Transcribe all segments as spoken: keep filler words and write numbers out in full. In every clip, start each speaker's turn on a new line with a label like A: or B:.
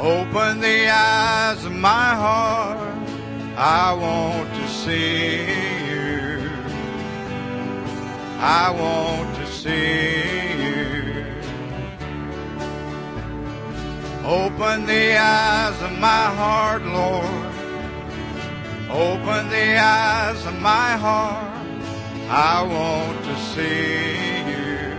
A: Open the eyes of my heart, I want to see you. I want to see you. Open the eyes of my heart, Lord. Open the eyes of my heart, I want to see you.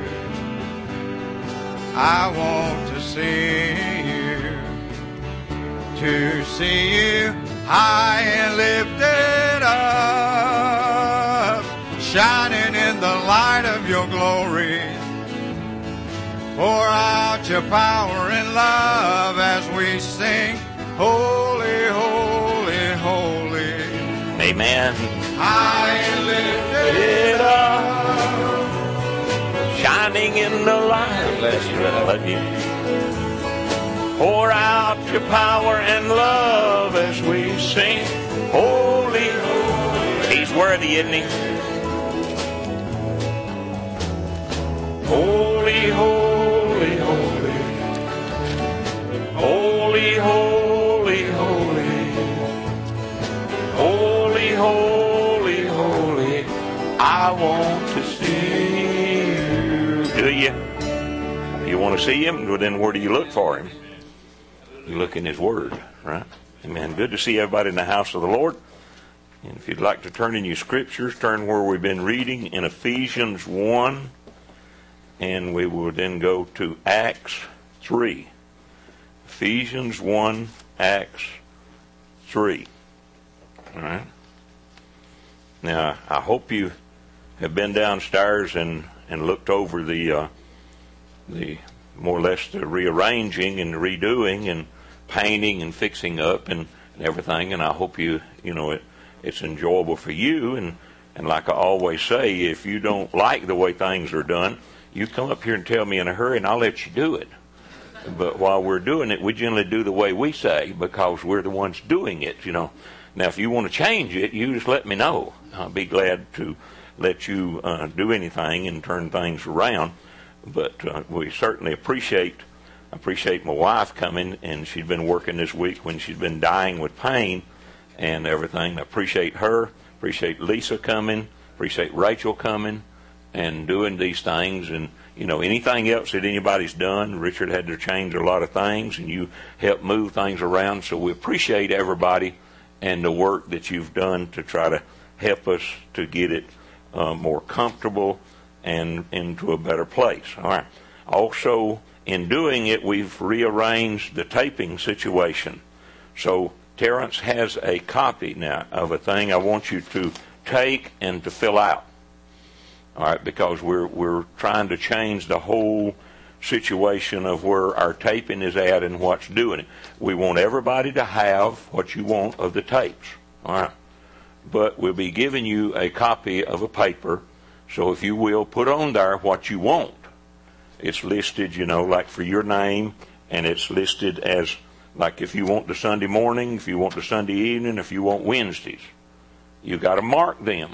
A: I want to see you. To see you high and lifted up, shining in the light of your glory. Pour out your power and love as we sing, holy, holy, holy.
B: Amen.
A: High and lifted up,
B: Shining in the light. Bless you, I love you. Pour out your power and love as we sing, holy, holy. He's worthy, isn't he? Holy, holy, holy. Holy, holy, holy. Holy, holy, holy. I want to see you. Do you? You want to see him? Well, then where do you look for him? You look in his word, right? Amen. Good to see everybody in the house of the Lord. And if you'd like to turn in your scriptures, turn where we've been reading in Ephesians one. And we will then go to Acts three. Ephesians one, Acts three. All right. Now, I hope you have been downstairs and, and looked over the uh, the more or less the rearranging and redoing and painting and fixing up and, and everything. And I hope you you know it it's enjoyable for you. And and like I always say, if you don't like the way things are done, you come up here and tell me in a hurry, and I'll let you do it. But while we're doing it, we generally do the way we say because we're the ones doing it, you know. Now, if you want to change it, you just let me know. I'll be glad to let you uh, do anything and turn things around. But uh, we certainly appreciate appreciate my wife coming, and she'd been working this week when she's been dying with pain and everything. I appreciate her. Appreciate Lisa coming. Appreciate Rachel coming and doing these things. And, you know, anything else that anybody's done, Richard had to change a lot of things, and you helped move things around. So we appreciate everybody and the work that you've done to try to help us to get it uh, more comfortable and into a better place. All right. Also, in doing it, we've rearranged the taping situation. So Terrence has a copy now of a thing I want you to take and to fill out. All right, because we're we're trying to change the whole situation of where our taping is at and what's doing it. We want everybody to have what you want of the tapes. All right. But we'll be giving you a copy of a paper. So if you will, put on there what you want. It's listed, you know, like for your name, and it's listed as, like if you want the Sunday morning, if you want the Sunday evening, if you want Wednesdays. You got to mark them.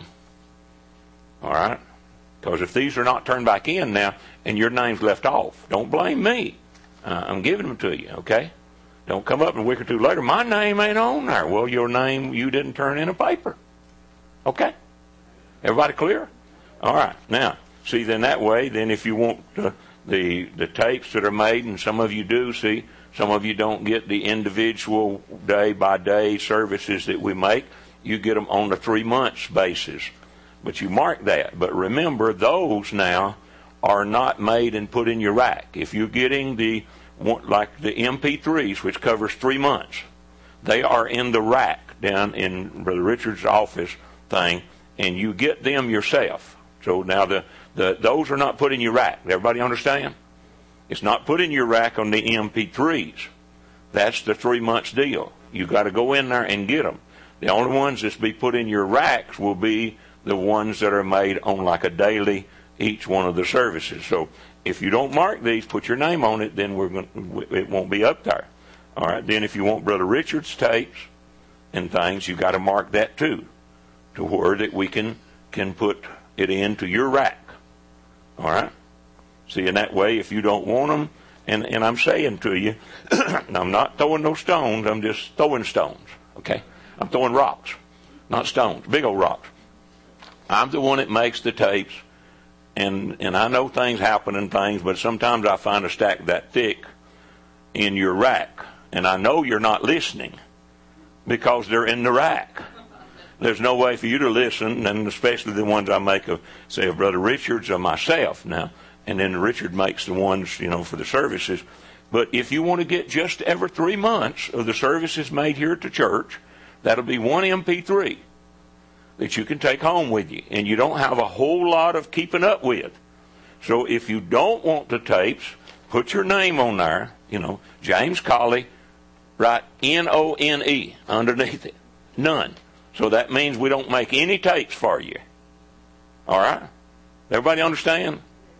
B: All right? Because if these are not turned back in now, and your name's left off, don't blame me. Uh, I'm giving them to you, okay? Don't come up a week or two later, my name ain't on there. Well, your name, you didn't turn in a paper. Okay? Everybody clear? All right. Now, see, then that way, then if you want uh, the the tapes that are made, and some of you do, see, some of you don't get the individual day-by-day services that we make. You get them on a three months basis. But you mark that. But remember, those now are not made and put in your rack. If you're getting the, like the M P threes, which covers three months, they are in the rack down in Brother Richard's office thing, and you get them yourself. So now the, the those are not put in your rack. Everybody understand? It's not put in your rack on the M P threes. That's the three months deal. You got to go in there and get them. The only ones that's be put in your racks will be the ones that are made on like a daily, each one of the services. So if you don't mark these, put your name on it, then we're going it won't be up there. All right. Then if you want Brother Richard's tapes and things, you got to mark that too, to where that we can can put it into your rack. All right. See, in that way, if you don't want them, And, and I'm saying to you, I'm not throwing no stones, I'm just throwing stones, okay? I'm throwing rocks, not stones, big old rocks. I'm the one that makes the tapes, and, and I know things happen and things, but sometimes I find a stack that thick in your rack, and I know you're not listening because they're in the rack. There's no way for you to listen, and especially the ones I make of, say, of Brother Richards or myself now, and then Richard makes the ones, you know, for the services. But if you want to get just every three months of the services made here at the church, that'll be one M P three that you can take home with you, and you don't have a whole lot of keeping up with. So if you don't want the tapes, put your name on there, you know, James Colley, write N O N E underneath it. None. So that means we don't make any tapes for you. All right? Everybody understand?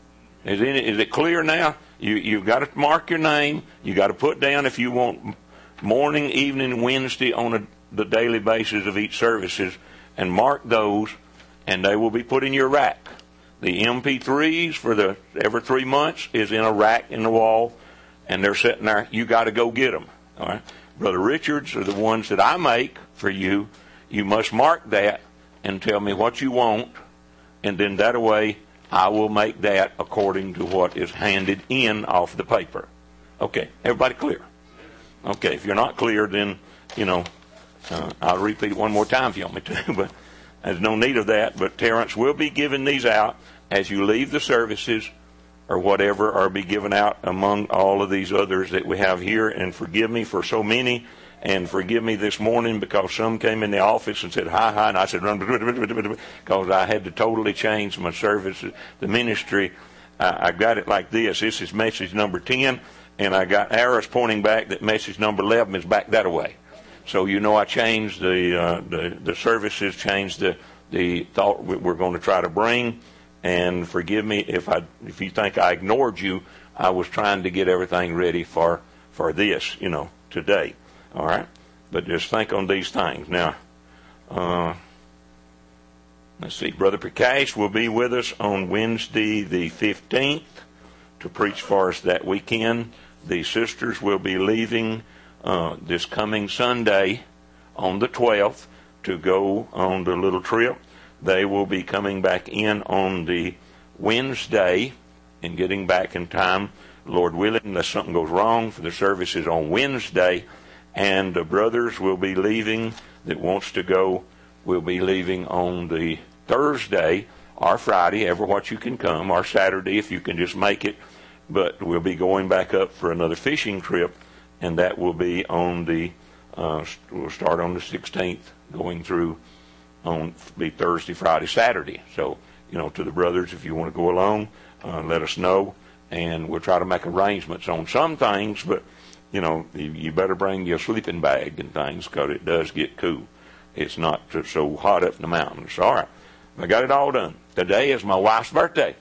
B: Is it, is it clear now? You, you've got to mark your name. You've got to put down if you want morning, evening, Wednesday on a, the daily basis of each services, and mark those, and they will be put in your rack. The M P threes for the every three months is in a rack in the wall, and they're sitting there. You got to go get them. All right? Brother Richards are the ones that I make for you. You must mark that and tell me what you want, and then that way I will make that according to what is handed in off the paper. Okay, everybody clear? Okay, if you're not clear, then, you know, uh, I'll repeat it one more time if you want me to, but there's no need of that. But Terrence will be giving these out as you leave the services or whatever, or be given out among all of these others that we have here. And forgive me for so many. And forgive me this morning because some came in the office and said, hi, hi, and I said, because I had to totally change my service, the ministry. I, I got it like this. This is message number ten, and I got arrows pointing back that message number eleven is back that way. So you know I changed the uh, the, the services, changed the, the thought we're going to try to bring. And forgive me if I if you think I ignored you. I was trying to get everything ready for, for this, you know, today. All right, but just think on these things. Now, uh, let's see. Brother Prakash will be with us on Wednesday the fifteenth to preach for us that weekend. The sisters will be leaving uh, this coming Sunday on the twelfth to go on the little trip. They will be coming back in on the Wednesday and getting back in time, Lord willing, unless something goes wrong, for the services on Wednesday. And the brothers will be leaving that wants to go, will be leaving on the Thursday or Friday, ever what you can come, or Saturday if you can just make it. But we'll be going back up for another fishing trip, and that will be on the, uh, we'll start on the sixteenth, going through on, be Thursday, Friday, Saturday. So, you know, to the brothers, if you want to go along, uh, let us know, and we'll try to make arrangements on some things, but you know, you better bring your sleeping bag and things because it does get cool. It's not so hot up in the mountains. All right. I got it all done. Today is my wife's birthday.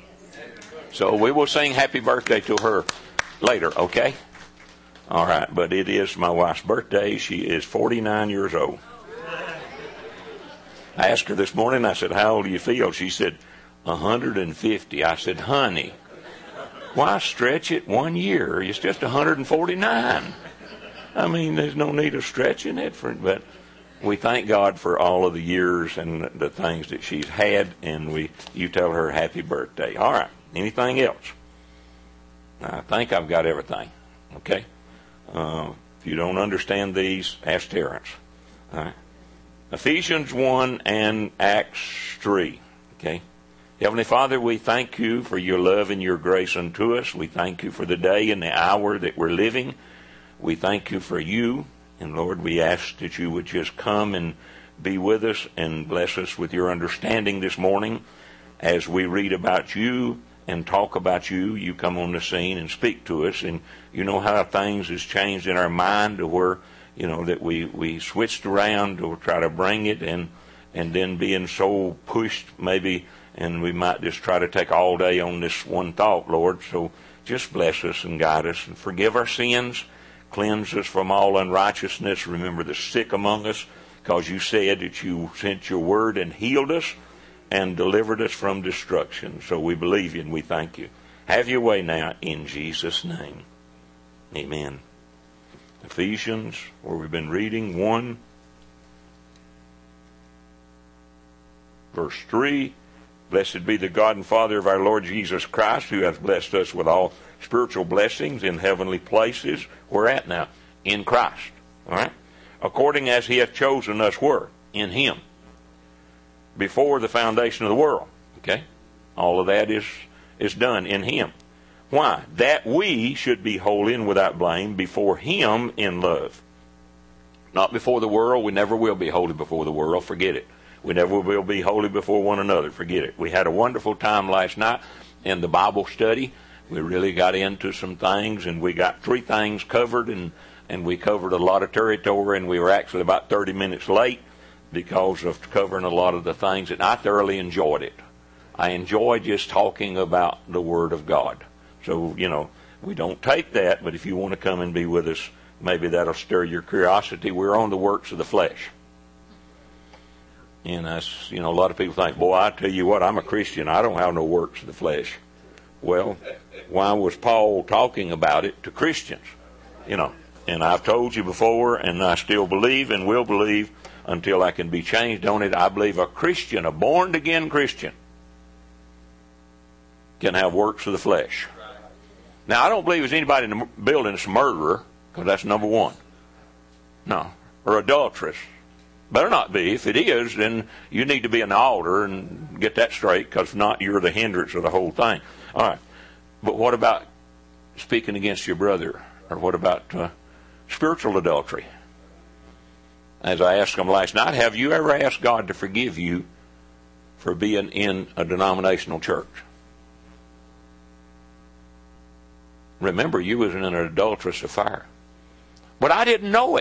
B: So we will sing happy birthday to her later, okay? All right. But it is my wife's birthday. She is forty-nine years old. I asked her this morning, I said, how old do you feel? She said, one hundred fifty. I said, honey, why stretch it one year? It's just one hundred forty-nine. I mean, there's no need of stretching it. For, but we thank God for all of the years and the things that she's had, and we you tell her happy birthday. All right. Anything else? I think I've got everything. Okay? Uh, if you don't understand these, ask Terrence. All right? Ephesians one and Acts three. Okay? Heavenly Father, we thank you for your love and your grace unto us. We thank you for the day and the hour that we're living. We thank you for you. And Lord, we ask that you would just come and be with us and bless us with your understanding this morning. As we read about you and talk about you, you come on the scene and speak to us. And you know how things has changed in our mind to where, you know, that we, we switched around to try to bring it, and, and then being so pushed maybe, and we might just try to take all day on this one thought, Lord. So just bless us and guide us and forgive our sins. Cleanse us from all unrighteousness. Remember the sick among us, because you said that you sent your word and healed us and delivered us from destruction. So we believe you and we thank you. Have your way now in Jesus' name. Amen. Ephesians, where we've been reading, one, verse three. Blessed be the God and Father of our Lord Jesus Christ, who hath blessed us with all spiritual blessings in heavenly places. We're at now, in Christ. All right? According as he hath chosen us, where? In him. Before the foundation of the world. Okay? All of that is, is done in him. Why? That we should be holy and without blame before him in love. Not before the world. We never will be holy before the world. Forget it. We never will be holy before one another. Forget it. We had a wonderful time last night in the Bible study. We really got into some things, and we got three things covered, and, and we covered a lot of territory, and we were actually about thirty minutes late because of covering a lot of the things, and I thoroughly enjoyed it. I enjoy just talking about the Word of God. So, you know, we don't take that, but if you want to come and be with us, maybe that'll stir your curiosity. We're on the works of the flesh. And that's, you know, a lot of people think, boy, I tell you what, I'm a Christian. I don't have no works of the flesh. Well, why was Paul talking about it to Christians? You know, and I've told you before, and I still believe and will believe until I can be changed on it. I believe a Christian, a born-again Christian, can have works of the flesh. Now, I don't believe there's anybody in the building that's a murderer, because that's number one. No. Or adulteress. Better not be. If it is, then you need to be an altar and get that straight, because if not, you're the hindrance of the whole thing. All right. But what about speaking against your brother? Or what about uh, spiritual adultery? As I asked them last night, have you ever asked God to forgive you for being in a denominational church? Remember, you was in an adulterous affair. But I didn't know it.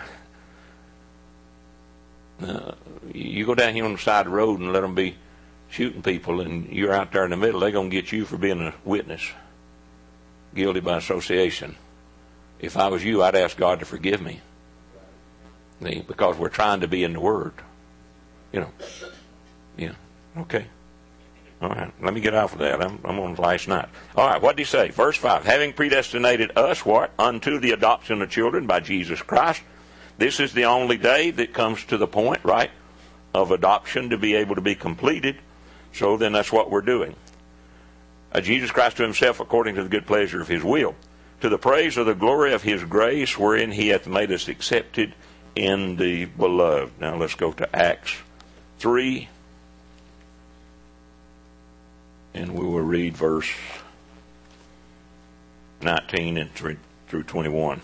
B: Uh, you go down here on the side of the road and let them be shooting people, and you're out there in the middle, they're going to get you for being a witness. Guilty by association. If I was you, I'd ask God to forgive me. See, because we're trying to be in the Word. You know. Yeah. Okay. All right. Let me get off of that. I'm, I'm on last night. All right. What did he say? Verse five. Having predestinated us, what? Unto the adoption of children by Jesus Christ. This is the only day that comes to the point, right, of adoption to be able to be completed. So then that's what we're doing. Uh, Jesus Christ to himself according to the good pleasure of his will. To the praise of the glory of his grace, wherein he hath made us accepted in the beloved. Now let's go to Acts three. And we will read verse nineteen and through twenty-one.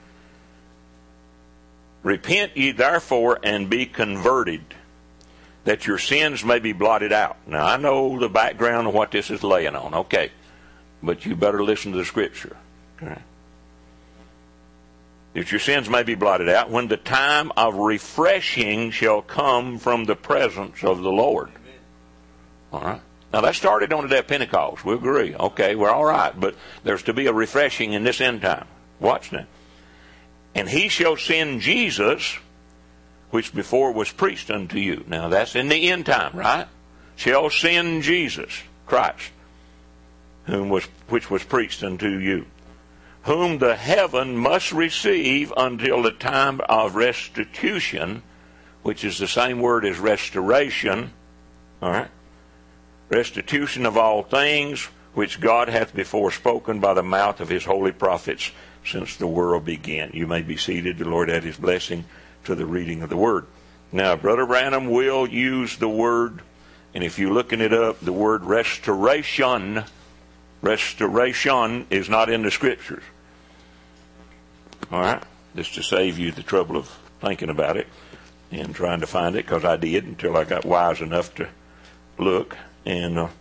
B: Repent ye therefore and be converted, that your sins may be blotted out. Now, I know the background of what this is laying on, okay, but you better listen to the Scripture. Okay. That your sins may be blotted out when the time of refreshing shall come from the presence of the Lord. All right. Now, that started on the day of Pentecost. We agree. Okay, we're all right, but there's to be a refreshing in this end time. Watch now. And he shall send Jesus, which before was preached unto you. Now, that's in the end time, right? Shall send Jesus, Christ, whom was which was preached unto you, whom the heaven must receive until the time of restitution, which is the same word as restoration, all right? Restitution of all things, which God hath before spoken by the mouth of his holy prophets since the world began. You may be seated. The Lord add his blessing to the reading of the Word. Now, Brother Branham will use the word, and if you're looking it up, the word restoration, restoration is not in the Scriptures. All right? Just to save you the trouble of thinking about it and trying to find it, because I did until I got wise enough to look. And uh,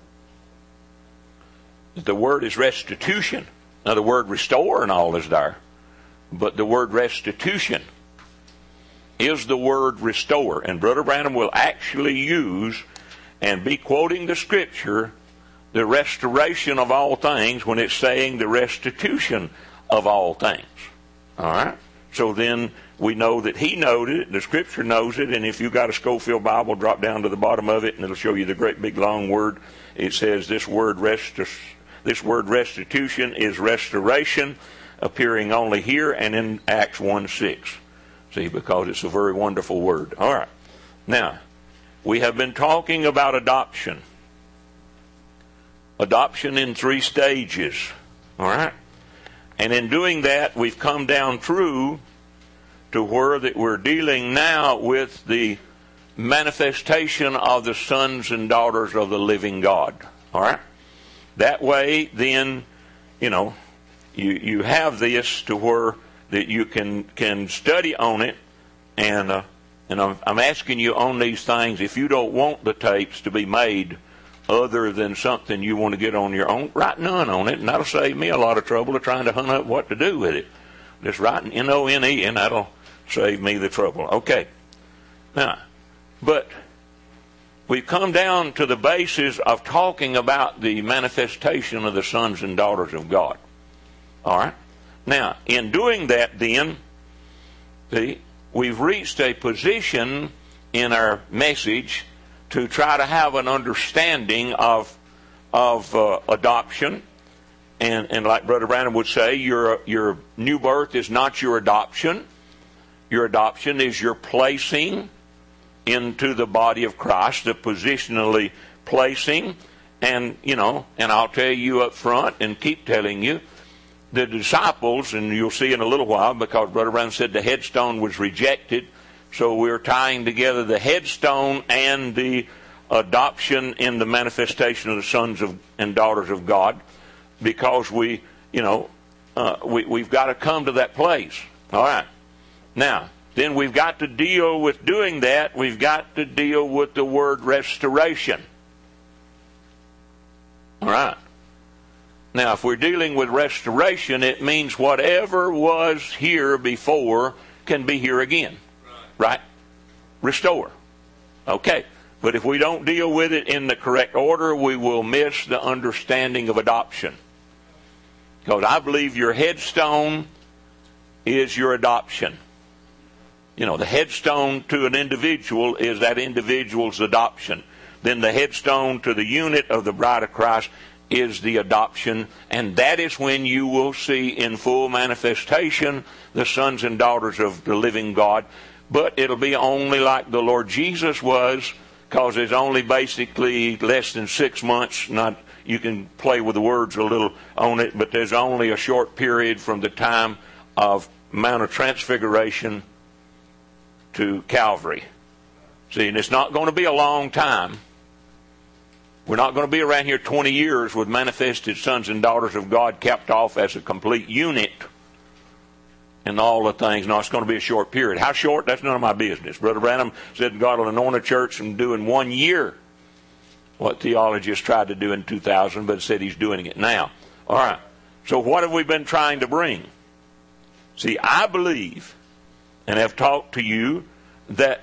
B: the word is restitution. Now, the word restore and all is there, but the word restitution is the word restore. And Brother Branham will actually use and be quoting the Scripture, the restoration of all things, when it's saying the restitution of all things. All right? So then we know that he knows it, the Scripture knows it, and if you've got a Schofield Bible, drop down to the bottom of it, and it'll show you the great big long word. It says this word rest, This word restitution is restoration, appearing only here and in Acts one six. See, because it's a very wonderful word. All right. Now, we have been talking about adoption. Adoption in three stages. All right. And in doing that, we've come down through to where that we're dealing now with the manifestation of the sons and daughters of the living God. All right? That way, then, you know, you you have this to where that you can can study on it, and uh, and I'm, I'm asking you on these things. If you don't want the tapes to be made other than something you want to get on your own, write none on it, and that'll save me a lot of trouble of trying to hunt up what to do with it. Just writing N O N E, and that'll save me the trouble. Okay. Now, but we've come down to the basis of talking about the manifestation of the sons and daughters of God. All right? Now, in doing that then, see, we've reached a position in our message to try to have an understanding of of uh, adoption. And, and like Brother Branham would say, your, your new birth is not your adoption. Your adoption is your placing into the body of Christ, the positionally placing. And, you know, and I'll tell you up front and keep telling you, the disciples, and you'll see in a little while, because Brother Brown said the headstone was rejected, so we're tying together the headstone and the adoption in the manifestation of the sons of, and daughters of God, because we, you know, uh, we, we've got to come to that place. All right. Now, then we've got to deal with doing that. We've got to deal with the word restoration. All right. Now, if we're dealing with restoration, it means whatever was here before can be here again. Right? Right? Restore. Okay. But if we don't deal with it in the correct order, we will miss the understanding of adoption. Because I believe your headstone is your adoption. You know, the headstone to an individual is that individual's adoption. Then the headstone to the unit of the bride of Christ is the adoption. And that is when you will see in full manifestation the sons and daughters of the living God. But it'll be only like the Lord Jesus was, because there's only basically less than six months. Not you can play with the words a little on it, but there's only a short period from the time of Mount of Transfiguration to Calvary. See, and it's not going to be a long time. We're not going to be around here twenty years with manifested sons and daughters of God capped off as a complete unit and all the things. No, it's going to be a short period. How short? That's none of my business. Brother Branham said God will anoint a church and do in one year what theologists tried to do in two thousand, but said he's doing it now. All right. So what have we been trying to bring? See, I believe and have talked to you that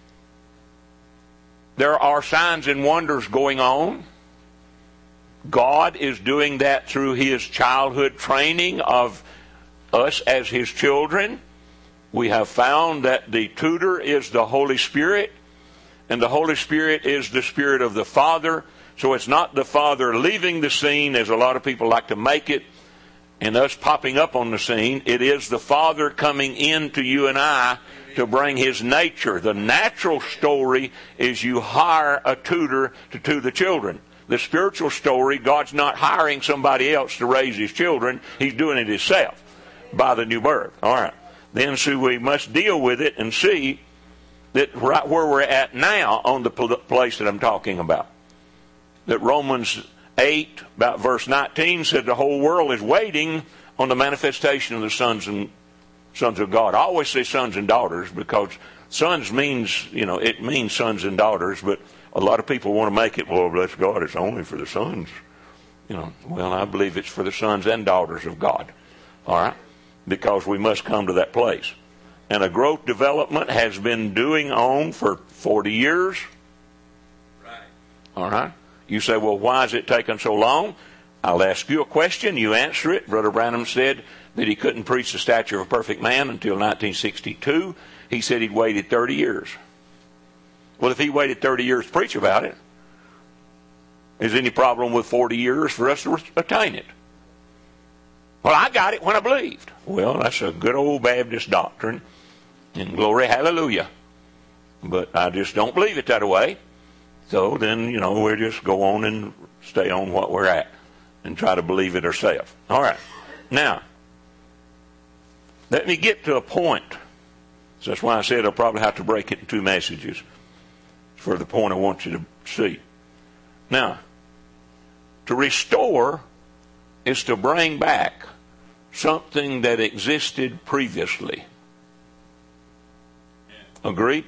B: there are signs and wonders going on. God is doing that through His childhood training of us as His children. We have found that the tutor is the Holy Spirit, and the Holy Spirit is the Spirit of the Father. So it's not the Father leaving the scene, as a lot of people like to make it, and us popping up on the scene. It is the Father coming into you and I to bring His nature. The natural story is you hire a tutor to tutor the children. The spiritual story, God's not hiring somebody else to raise His children. He's doing it Himself by the new birth. All right. Then so we must deal with it and see that right where we're at now on the place that I'm talking about. That Romans eight, about verse nineteen, said the whole world is waiting on the manifestation of the sons and sons of God. I always say sons and daughters because sons means, you know, it means sons and daughters, but a lot of people want to make it, well, bless God, it's only for the sons. You know, well, I believe it's for the sons and daughters of God. All right? Because we must come to that place. And a growth development has been doing on for forty years. Right. All right? You say, well, why is it taking so long? I'll ask you a question. You answer it. Brother Branham said that he couldn't preach the stature of a perfect man until nineteen sixty-two. He said he'd waited thirty years. Well, if he waited thirty years to preach about it, Is any problem with forty years for us to attain it? Well, I got it when I believed. Well, that's a good old Baptist doctrine, and glory, hallelujah. But I just don't believe it that way. So then, you know, we'll just go on and stay on what we're at and try to believe it ourselves. All right. Now, let me get to a point. So that's why I said I'll probably have to break it in two messages for the point I want you to see. Now, to restore is to bring back something that existed previously. Agreed?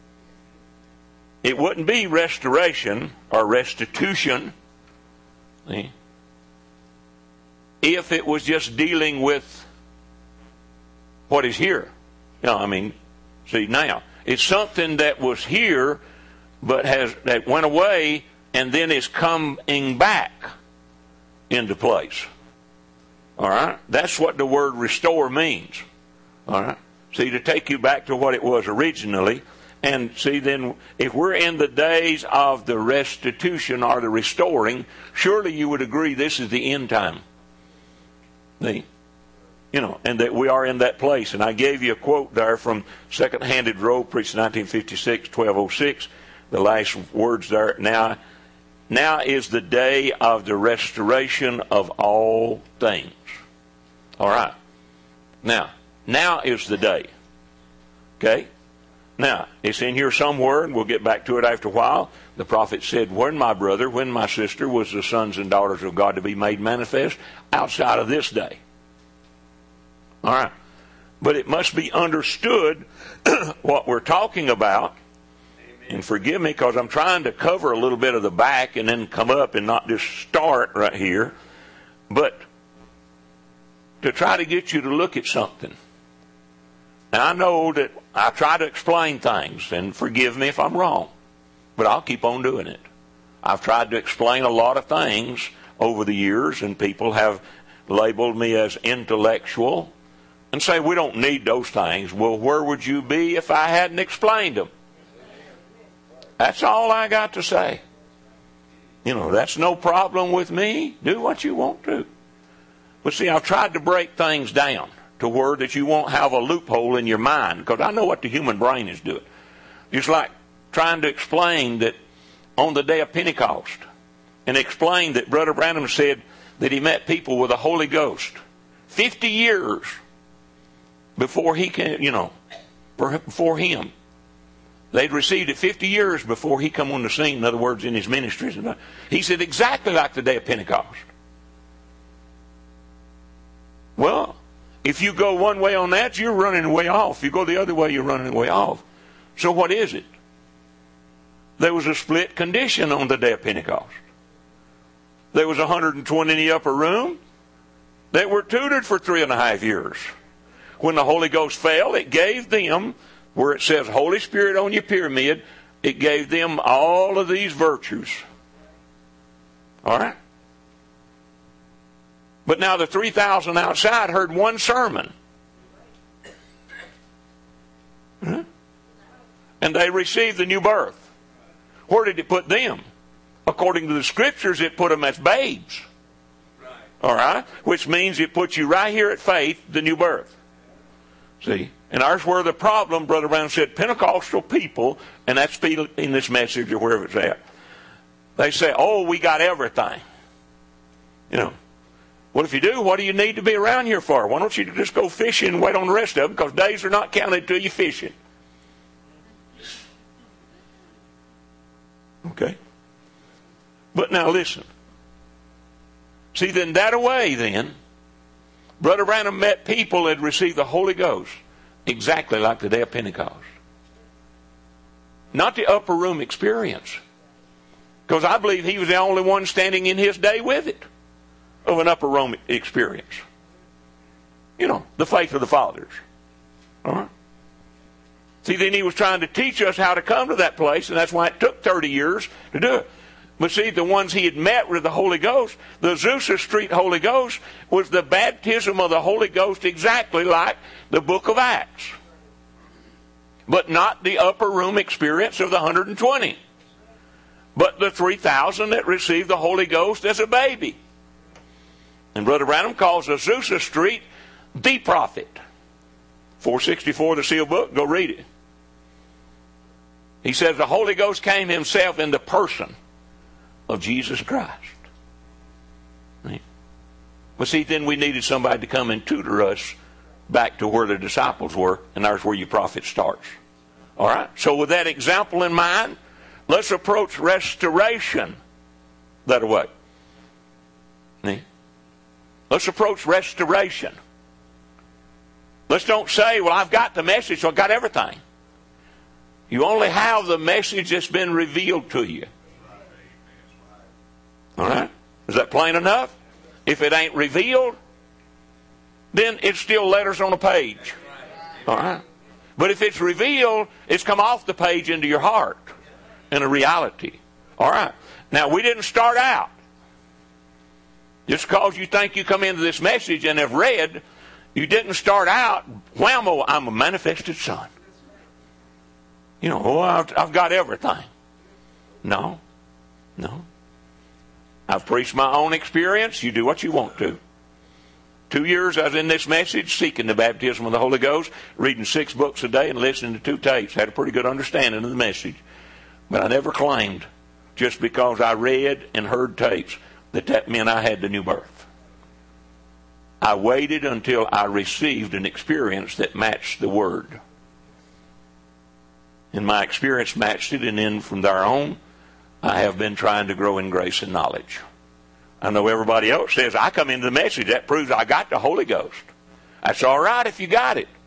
B: It wouldn't be restoration or restitution see, if it was just dealing with what is here. You know, I mean, see now, it's something that was here but has that went away and then is coming back into place. All right? That's what the word restore means. All right? See, to take you back to what it was originally. And see, then, if we're in the days of the restitution or the restoring, surely you would agree this is the end time. See? You know, and that we are in that place. And I gave you a quote there from Second-Handed Road, preached nineteen fifty-six, twelve oh six. The last words there. Now, now is the day of the restoration of all things. All right. Now, now is the day. Okay? Now, it's in here somewhere, and we'll get back to it after a while. The prophet said, when my brother, when my sister, was the sons and daughters of God to be made manifest outside of this day. All right. But it must be understood what we're talking about. Amen. And forgive me because I'm trying to cover a little bit of the back and then come up and not just start right here. But to try to get you to look at something. And I know that I try to explain things, and forgive me if I'm wrong, but I'll keep on doing it. I've tried to explain a lot of things over the years, and people have labeled me as intellectual and say, we don't need those things. Well, where would you be if I hadn't explained them? That's all I got to say. You know, that's no problem with me. Do what you want to. But see, I've tried to break things down to where that you won't have a loophole in your mind, because I know what the human brain is doing. Just like trying to explain that on the day of Pentecost, and explain that Brother Branham said that he met people with the Holy Ghost fifty years before he came, you know, before him. They'd received it fifty years before he come on the scene, in other words, in his ministries. He said exactly like the day of Pentecost. Well, if you go one way on that, you're running way off. If you go the other way, you're running way off. So what is it? There was a split condition on the day of Pentecost. There was one hundred twenty in the upper room that were tutored for three and a half years. When the Holy Ghost fell, it gave them, where it says Holy Spirit on your pyramid, it gave them all of these virtues. All right? But now the three thousand outside heard one sermon. Huh? And they received the new birth. Where did it put them? According to the Scriptures, it put them as babes. All right? Which means it puts you right here at faith, the new birth. See? And there's where the problem, Brother Brown said, Pentecostal people, and that's in this message or wherever it's at, they say, oh, we got everything. You know. Well, if you do, what do you need to be around here for? Why don't you just go fishing and wait on the rest of them? Because days are not counted till you're fishing. Okay? But now listen. See, then that way then, Brother Branham met people that had received the Holy Ghost exactly like the day of Pentecost. Not the upper room experience. Because I believe he was the only one standing in his day with it. Of an upper room experience. You know, the faith of the fathers. All right? See, then he was trying to teach us how to come to that place, and that's why it took thirty years to do it. But see, the ones he had met with the Holy Ghost, the Azusa Street Holy Ghost, was the baptism of the Holy Ghost exactly like the book of Acts. But not the upper room experience of the one hundred twenty. but the three thousand that received the Holy Ghost as a baby. And Brother Branham calls Azusa Street the prophet. four sixty-four, the sealed book, go read it. He says the Holy Ghost came himself in the person of Jesus Christ. But see, then we needed somebody to come and tutor us back to where the disciples were, and there's where your prophet starts. All right? So with that example in mind, let's approach restoration that way. Let's approach restoration. Let's don't say, well, I've got the message, so I've got everything. You only have the message that's been revealed to you. All right? Is that plain enough? If it ain't revealed, then it's still letters on a page. All right? But if it's revealed, it's come off the page into your heart in a reality. All right? Now, we didn't start out. Just because you think you come into this message and have read, you didn't start out, whammo, I'm a manifested son. You know, oh, I've, I've got everything. No. No. I've preached my own experience. You do what you want to. Two years I was in this message, seeking the baptism of the Holy Ghost, reading six books a day and listening to two tapes. Had a pretty good understanding of the message. But I never claimed, just because I read and heard tapes, that that meant I had the new birth. I waited until I received an experience that matched the Word. And my experience matched it, and then from there on, I have been trying to grow in grace and knowledge. I know everybody else says, I come into the message, that proves I got the Holy Ghost. That's all right if you got it.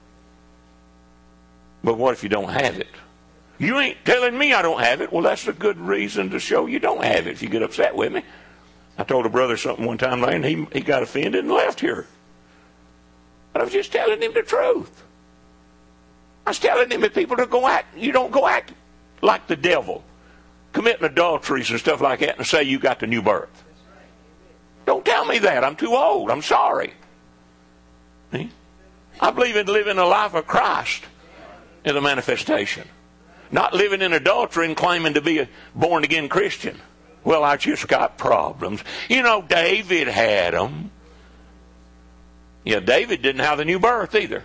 B: But what if you don't have it? You ain't telling me I don't have it. Well, that's a good reason to show you don't have it if you get upset with me. I told a brother something one time, and he, he got offended and left here. But I was just telling him the truth. I was telling him that people to go act, you don't go act like the devil, committing adulteries and stuff like that, and say you got the new birth. Don't tell me that. I'm too old. I'm sorry. See? I believe in living a life of Christ in the manifestation. Not living in adultery and claiming to be a born-again Christian. Well, I just got problems. You know, David had them. Yeah, David didn't have the new birth either.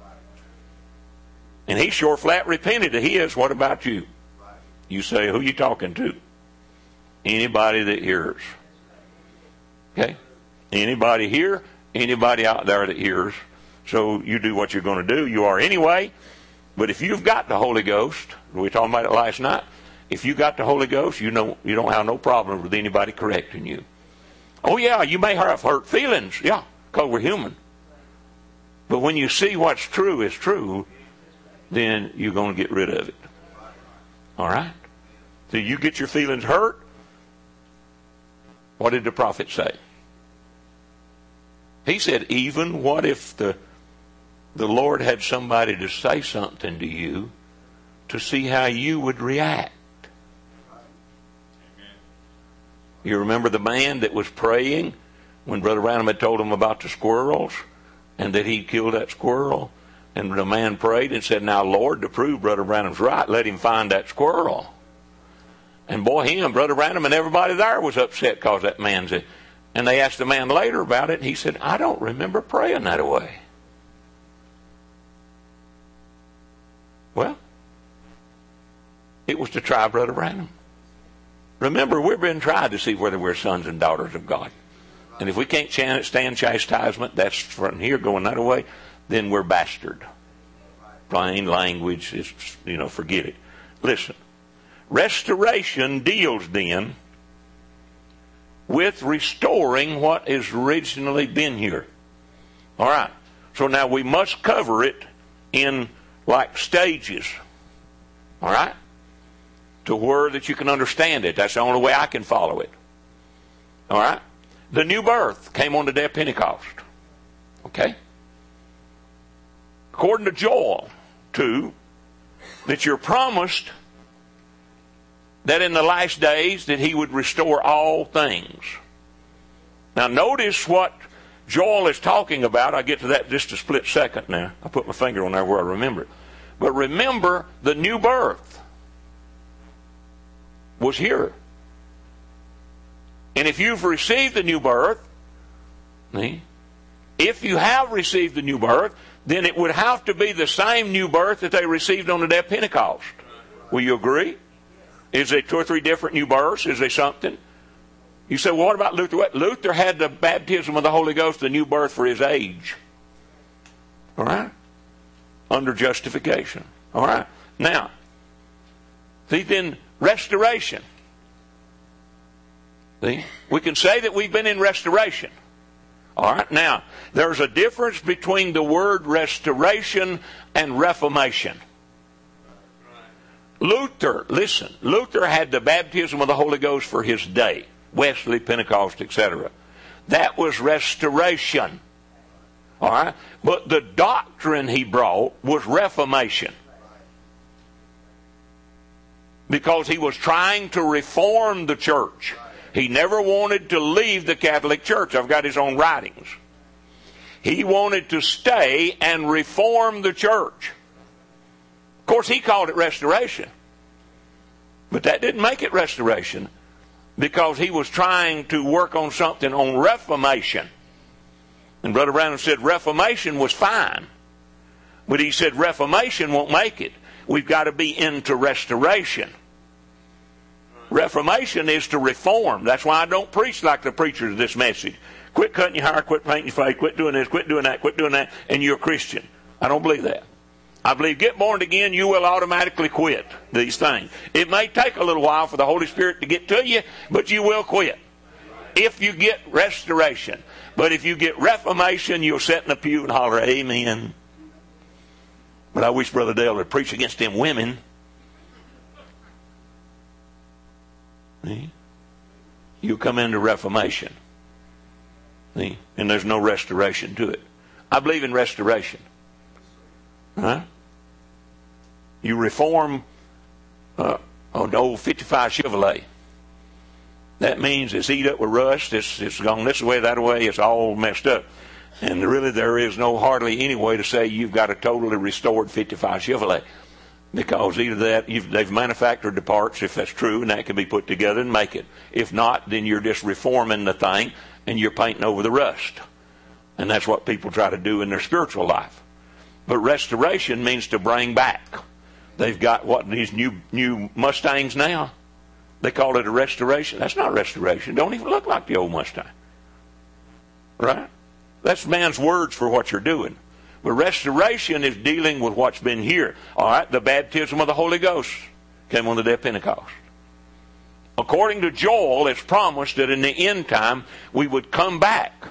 B: And he sure flat repented of his. What about you? You say, who you talking to? Anybody that hears. Okay? Anybody here, anybody out there that hears. So you do what you're going to do. You are anyway. But if you've got the Holy Ghost, we were talking about it last night, if you got the Holy Ghost, you know you don't have no problem with anybody correcting you. Oh yeah, you may have hurt feelings, yeah, because we're human. But when you see what's true is true, then you're going to get rid of it. All right? So you get your feelings hurt. What did the prophet say? He said, even what if the the Lord had somebody to say something to you to see how you would react? You remember the man that was praying when Brother Branham had told him about the squirrels and that he killed that squirrel? And the man prayed and said, now, Lord, to prove Brother Branham's right, let him find that squirrel. And boy, him, Brother Branham, and everybody there was upset because that man said. And they asked the man later about it, and he said, I don't remember praying that way. Well, it was to try Brother Branham. Remember, we've been tried to see whether we're sons and daughters of God. And if we can't stand chastisement, that's from here going that way, then we're bastard. Plain language is, you know, forget it. Listen, restoration deals then with restoring what has originally been here. All right. So now we must cover it in like stages. All right? To where that you can understand it. That's the only way I can follow it. All right? The new birth came on the day of Pentecost. Okay? According to Joel two, that you're promised that in the last days that he would restore all things. Now notice what Joel is talking about. I'll get to that in just a split second now. I put my finger on there where I remember it. But remember the new birth was here. And if you've received the new birth, if you have received the new birth, then it would have to be the same new birth that they received on the day of Pentecost. Will you agree? Is there two or three different new births? Is there something? You say, well, what about Luther? What? Luther had the baptism of the Holy Ghost, the new birth for his age. All right? Under justification. All right? Now, see, then restoration. See? We can say that we've been in restoration. All right? Now, there's a difference between the word restoration and reformation. Luther, listen, Luther had the baptism of the Holy Ghost for his day. Wesley, Pentecost, et cetera. That was restoration. All right? But the doctrine he brought was reformation. Because he was trying to reform the church. He never wanted to leave the Catholic Church. I've got his own writings. He wanted to stay and reform the church. Of course, he called it restoration. But that didn't make it restoration, because he was trying to work on something on reformation. And Brother Branham said reformation was fine. But he said reformation won't make it. We've got to be into restoration. Reformation is to reform. That's why I don't preach like the preachers of this message. Quit cutting your hair, quit painting your face, quit doing this, quit doing that, quit doing that, and you're a Christian. I don't believe that. I believe get born again, you will automatically quit these things. It may take a little while for the Holy Spirit to get to you, but you will quit. If you get restoration. But if you get reformation, you'll sit in the pew and holler, amen. But I wish Brother Dale would preach against them women. See? You'll come into reformation. See? And there's no restoration to it. I believe in restoration. Huh? You reform uh, an old fifty-five Chevrolet. That means it's eat up with rust. It's, it's gone this way, that way. It's all messed up. And really there is no hardly any way to say you've got a totally restored fifty-five Chevrolet. Because either that, you've, they've manufactured the parts, if that's true, and that can be put together and make it. If not, then you're just reforming the thing and you're painting over the rust. And that's what people try to do in their spiritual life. But restoration means to bring back. They've got what, these new new Mustangs now? They call it a restoration. That's not restoration. Don't even look like the old Mustang. Right? That's man's words for what you're doing. But restoration is dealing with what's been here. All right? The baptism of the Holy Ghost came on the day of Pentecost. According to Joel, it's promised that in the end time we would come back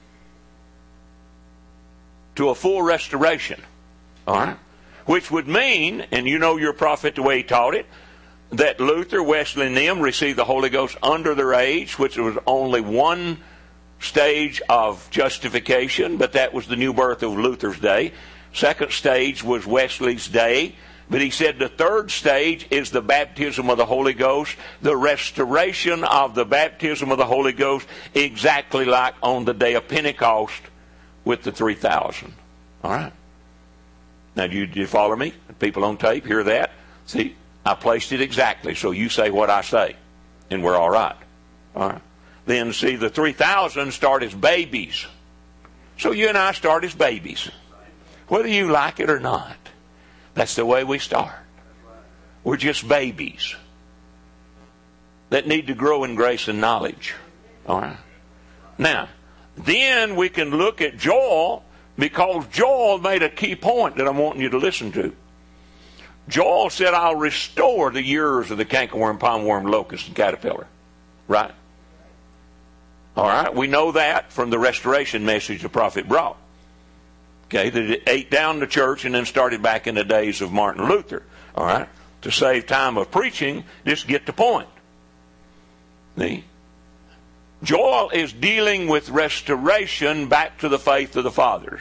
B: to a full restoration. All right? Which would mean, and you know your prophet the way he taught it, that Luther, Wesley, and them received the Holy Ghost under their age, which was only one stage of justification, but that was the new birth of Luther's day. Second stage was Wesley's day. But he said the third stage is the baptism of the Holy Ghost, the restoration of the baptism of the Holy Ghost, exactly like on the day of Pentecost with the three thousand. All right? Now, do you, do you follow me? People on tape hear that? See, I placed it exactly, so you say what I say, and we're all right. All right? Then, see, the three thousand start as babies. So you and I start as babies, whether you like it or not. That's the way we start. We're just babies that need to grow in grace and knowledge. All right? Now, then we can look at Joel, because Joel made a key point that I'm wanting you to listen to. Joel said, I'll restore the years of the cankerworm, palmworm, locust, and caterpillar. Right? All right? We know that from the restoration message the prophet brought. Okay, that it ate down the church and then started back in the days of Martin Luther. All right? To save time of preaching, just get the point. See? Joel is dealing with restoration back to the faith of the fathers.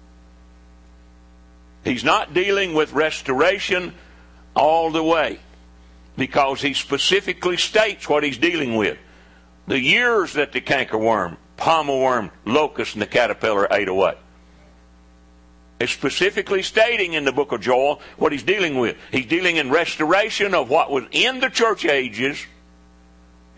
B: He's not dealing with restoration all the way, because he specifically states what he's dealing with. The years that the cankerworm, palmerworm, locust, and the caterpillar ate away. It's specifically stating in the book of Joel what he's dealing with. He's dealing in restoration of what was in the church ages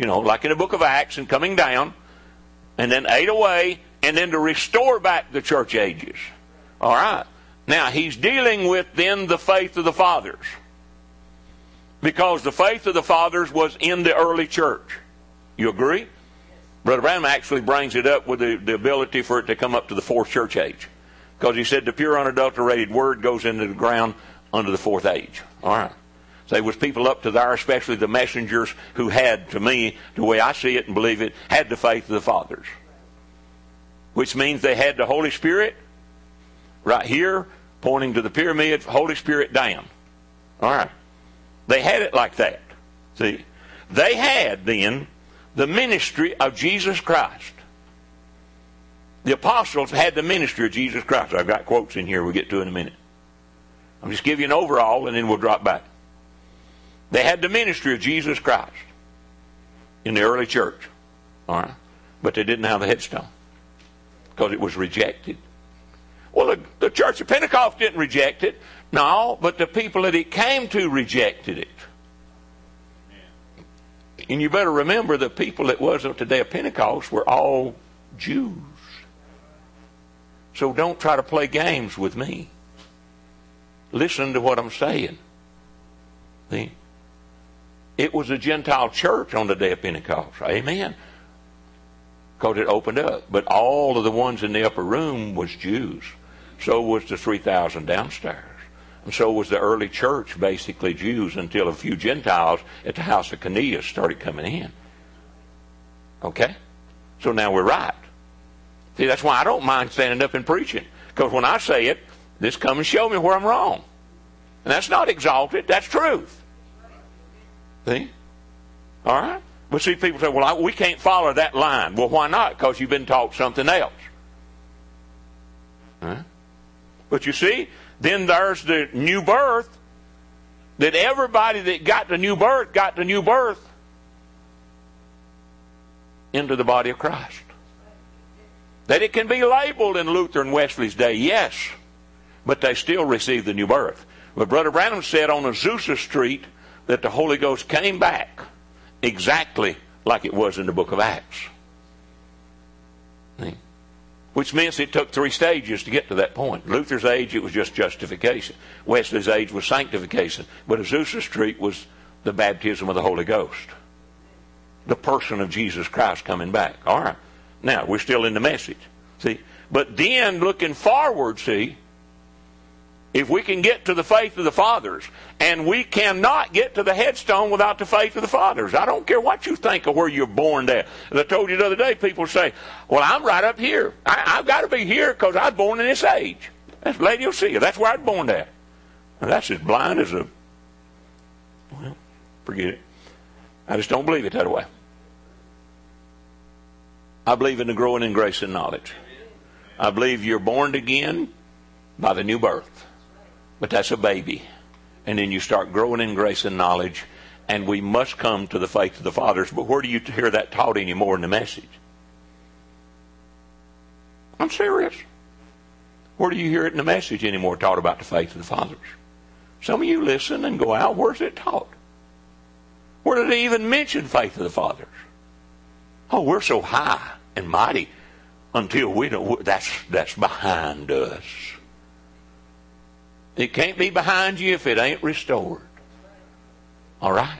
B: you know, like in the book of Acts, and coming down, and then ate away, and then to restore back the church ages. All right. Now, he's dealing with then the faith of the fathers. Because the faith of the fathers was in the early church. You agree? Brother Branham actually brings it up with the, the ability for it to come up to the fourth church age. Because he said the pure unadulterated word goes into the ground under the fourth age. All right. So there was people up to there, especially the messengers, who had, to me, the way I see it and believe it, had the faith of the fathers. Which means they had the Holy Spirit right here, pointing to the pyramid, Holy Spirit down. All right. They had it like that. See? They had, then, the ministry of Jesus Christ. The apostles had the ministry of Jesus Christ. I've got quotes in here we'll get to in a minute. I'll just give you an overall and then we'll drop back. They had the ministry of Jesus Christ in the early church. All right? But they didn't have the headstone because it was rejected. Well, the, the church of Pentecost didn't reject it. No, but the people that it came to rejected it. And you better remember the people that was of the day of Pentecost were all Jews. So don't try to play games with me. Listen to what I'm saying. See? It was a Gentile church on the day of Pentecost. Amen. Because it opened up. But all of the ones in the upper room was Jews. So was the three thousand downstairs. And so was the early church, basically Jews, until a few Gentiles at the house of Cornelius started coming in. Okay? So now we're right. See, that's why I don't mind standing up and preaching. Because when I say it, just come and show me where I'm wrong. And that's not exalted, that's truth. See? All right? But see, people say, well, I, we can't follow that line. Well, why not? Because you've been taught something else. Huh? But you see, then there's the new birth, that everybody that got the new birth got the new birth into the body of Christ. That it can be labeled in Luther and Wesley's day, yes, but they still receive the new birth. But Brother Branham said on Azusa Street that the Holy Ghost came back exactly like it was in the book of Acts. See? Which means it took three stages to get to that point. Luther's age, it was just justification. Wesley's age was sanctification. But Azusa Street was the baptism of the Holy Ghost. The person of Jesus Christ coming back. All right. Now, we're still in the message. See? But then, looking forward, see, if we can get to the faith of the fathers, and we cannot get to the headstone without the faith of the fathers. I don't care what you think of where you're born at. As I told you the other day, people say, well, I'm right up here. I, I've got to be here because I was born in this age. That's Laodicea. That's where I was born at. And that's as blind as a... Well, forget it. I just don't believe it that way. I believe in the growing in grace and knowledge. I believe you're born again by the new birth. But that's a baby. And then you start growing in grace and knowledge, and we must come to the faith of the fathers. But where do you hear that taught anymore in the message? I'm serious. Where do you hear it in the message anymore taught about the faith of the fathers? Some of you listen and go out, where's it taught? Where did they even mention faith of the fathers? Oh, we're so high and mighty until we don't, that's, that's behind us. It can't be behind you if it ain't restored. All right?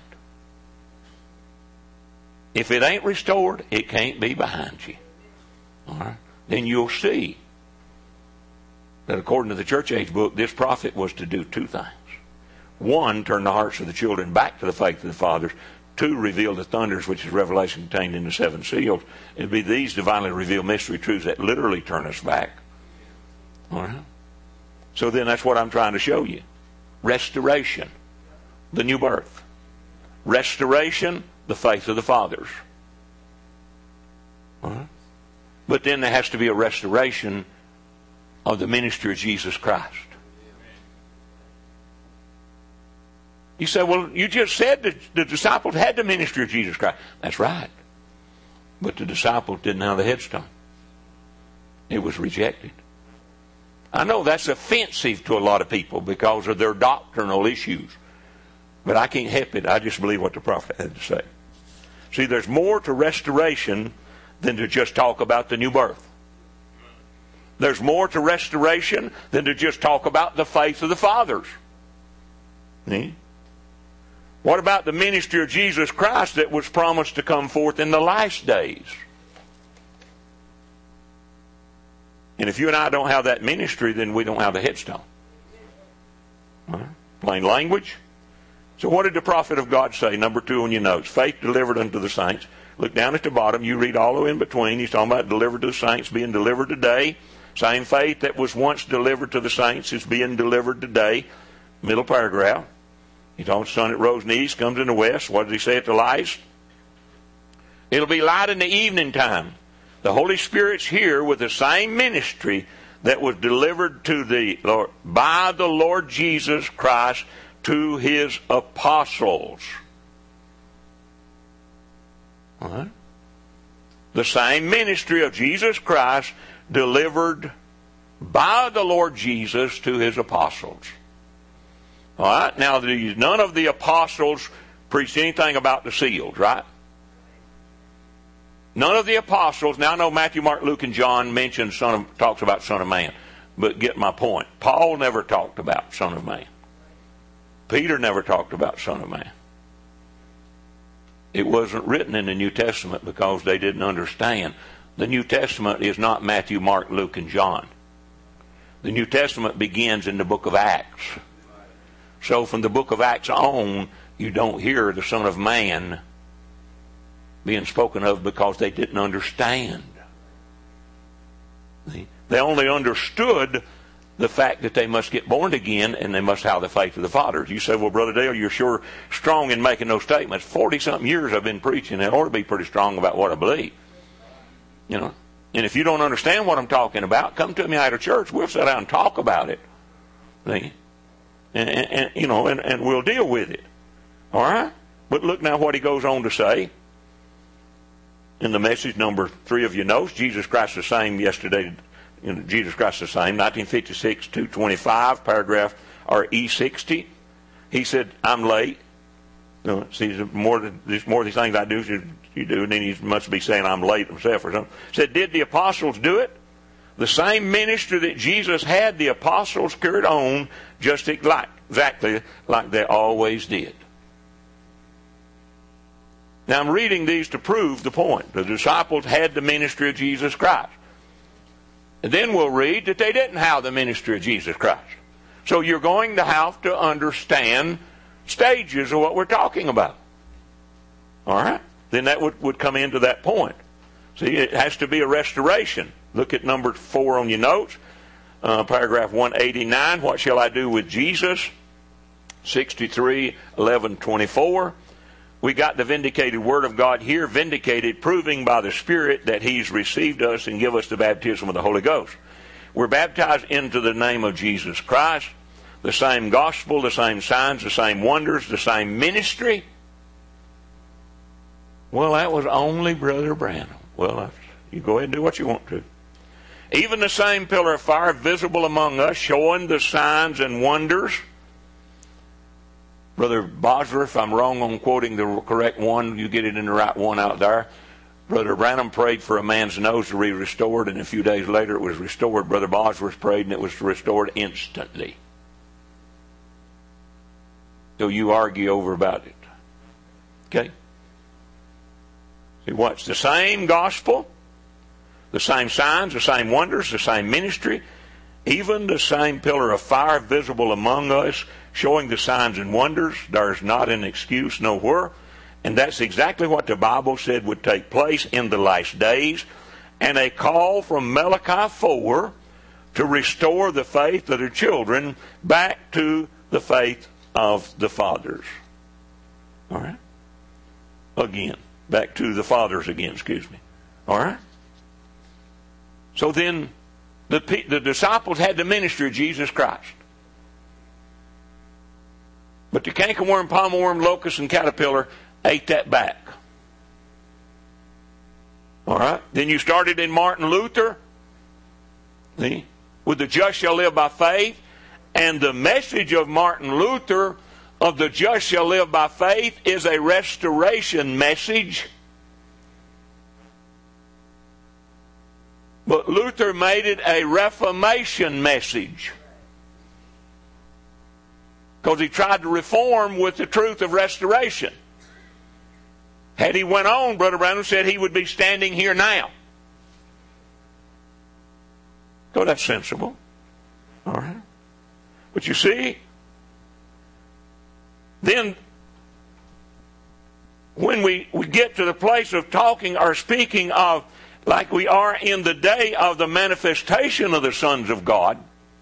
B: If it ain't restored, it can't be behind you. All right? Then you'll see that according to the church age book, this prophet was to do two things. One, turn the hearts of the children back to the faith of the fathers. Two, reveal the thunders, which is revelation contained in the seven seals. It'd be these divinely revealed mystery truths that literally turn us back. All right? So then that's what I'm trying to show you. Restoration, the new birth. Restoration, the faith of the fathers. All right? But then there has to be a restoration of the ministry of Jesus Christ. You say, well, you just said that the disciples had the ministry of Jesus Christ. That's right. But the disciples didn't have the headstone. It was rejected. I know that's offensive to a lot of people because of their doctrinal issues. But I can't help it. I just believe what the prophet had to say. See, there's more to restoration than to just talk about the new birth. There's more to restoration than to just talk about the faith of the fathers. See? What about the ministry of Jesus Christ that was promised to come forth in the last days? And if you and I don't have that ministry, then we don't have the headstone. Right? Plain language. So what did the prophet of God say? Number two on your notes. Faith delivered unto the saints. Look down at the bottom. You read all the way in between. He's talking about delivered to the saints, being delivered today. Same faith that was once delivered to the saints is being delivered today. Middle paragraph. He told the sun that rose in the east comes in the west. What did he say at the last? It'll be light in the evening time. The Holy Spirit's here with the same ministry that was delivered to the Lord, by the Lord Jesus Christ to his apostles. All right? The same ministry of Jesus Christ delivered by the Lord Jesus to his apostles. All right? Now, the, none of the apostles preached anything about the seals, right? None of the apostles, now I know Matthew, Mark, Luke, and John mention son of, talks about Son of Man, but get my point. Paul never talked about Son of Man. Peter never talked about Son of Man. It wasn't written in the New Testament because they didn't understand. The New Testament is not Matthew, Mark, Luke, and John. The New Testament begins in the book of Acts. So from the book of Acts on, you don't hear the Son of Man being spoken of because they didn't understand. They only understood the fact that they must get born again and they must have the faith of the fathers. You say, well, Brother Dale, you're sure strong in making those statements. Forty-something years I've been preaching. I ought to be pretty strong about what I believe. You know, and if you don't understand what I'm talking about, come to me at a church. We'll sit down and talk about it. See? And, and, and you know, and, and we'll deal with it. All right? But look now what he goes on to say. In the message number three of your notes, Jesus Christ the same yesterday. You know, Jesus Christ the same, nineteen fifty-six, two twenty-five, paragraph or E sixty. He said, I'm late. You know, see, more than there's more of these things I do, you, you do, and then he must be saying I'm late himself or something. Said, did the apostles do it? The same ministry that Jesus had, the apostles carried on just like, exactly like they always did. Now I'm reading these to prove the point. The disciples had the ministry of Jesus Christ. And then we'll read that they didn't have the ministry of Jesus Christ. So you're going to have to understand stages of what we're talking about. All right? Then that would, would come into that point. See, it has to be a restoration. Look at number four on your notes. Uh, paragraph one eighty-nine. What shall I do with Jesus? sixty-three, eleven, twenty-four. We got the vindicated word of God here, vindicated, proving by the Spirit that he's received us and give us the baptism of the Holy Ghost. We're baptized into the name of Jesus Christ, the same gospel, the same signs, the same wonders, the same ministry. Well, that was only Brother Branham. Well, you go ahead and do what you want to. Even the same pillar of fire visible among us, showing the signs and wonders. Brother Bosworth, if I'm wrong on quoting the correct one, you get it in the right one out there. Brother Branham prayed for a man's nose to be restored, and a few days later it was restored. Brother Bosworth prayed, and it was restored instantly. So you argue over about it. Okay? See, what's the same gospel, the same signs, the same wonders, the same ministry, even the same pillar of fire visible among us, showing the signs and wonders. There's not an excuse nowhere. And that's exactly what the Bible said would take place in the last days. And a call from Malachi four to restore the faith of the children back to the faith of the fathers. All right? Again. Back to the fathers again, excuse me. All right? So then, the, the disciples had the ministry of Jesus Christ. But the cankerworm, palmerworm, locust, and caterpillar ate that back. All right? Then you started in Martin Luther. See? With the just shall live by faith. And the message of Martin Luther of the just shall live by faith is a restoration message. But Luther made it a Reformation message. Because he tried to reform with the truth of restoration. Had he went on, Brother Branham said he would be standing here now. So that's sensible. All right. But you see, then when we, we get to the place of talking or speaking of, like we are in the day of the manifestation of the sons of God,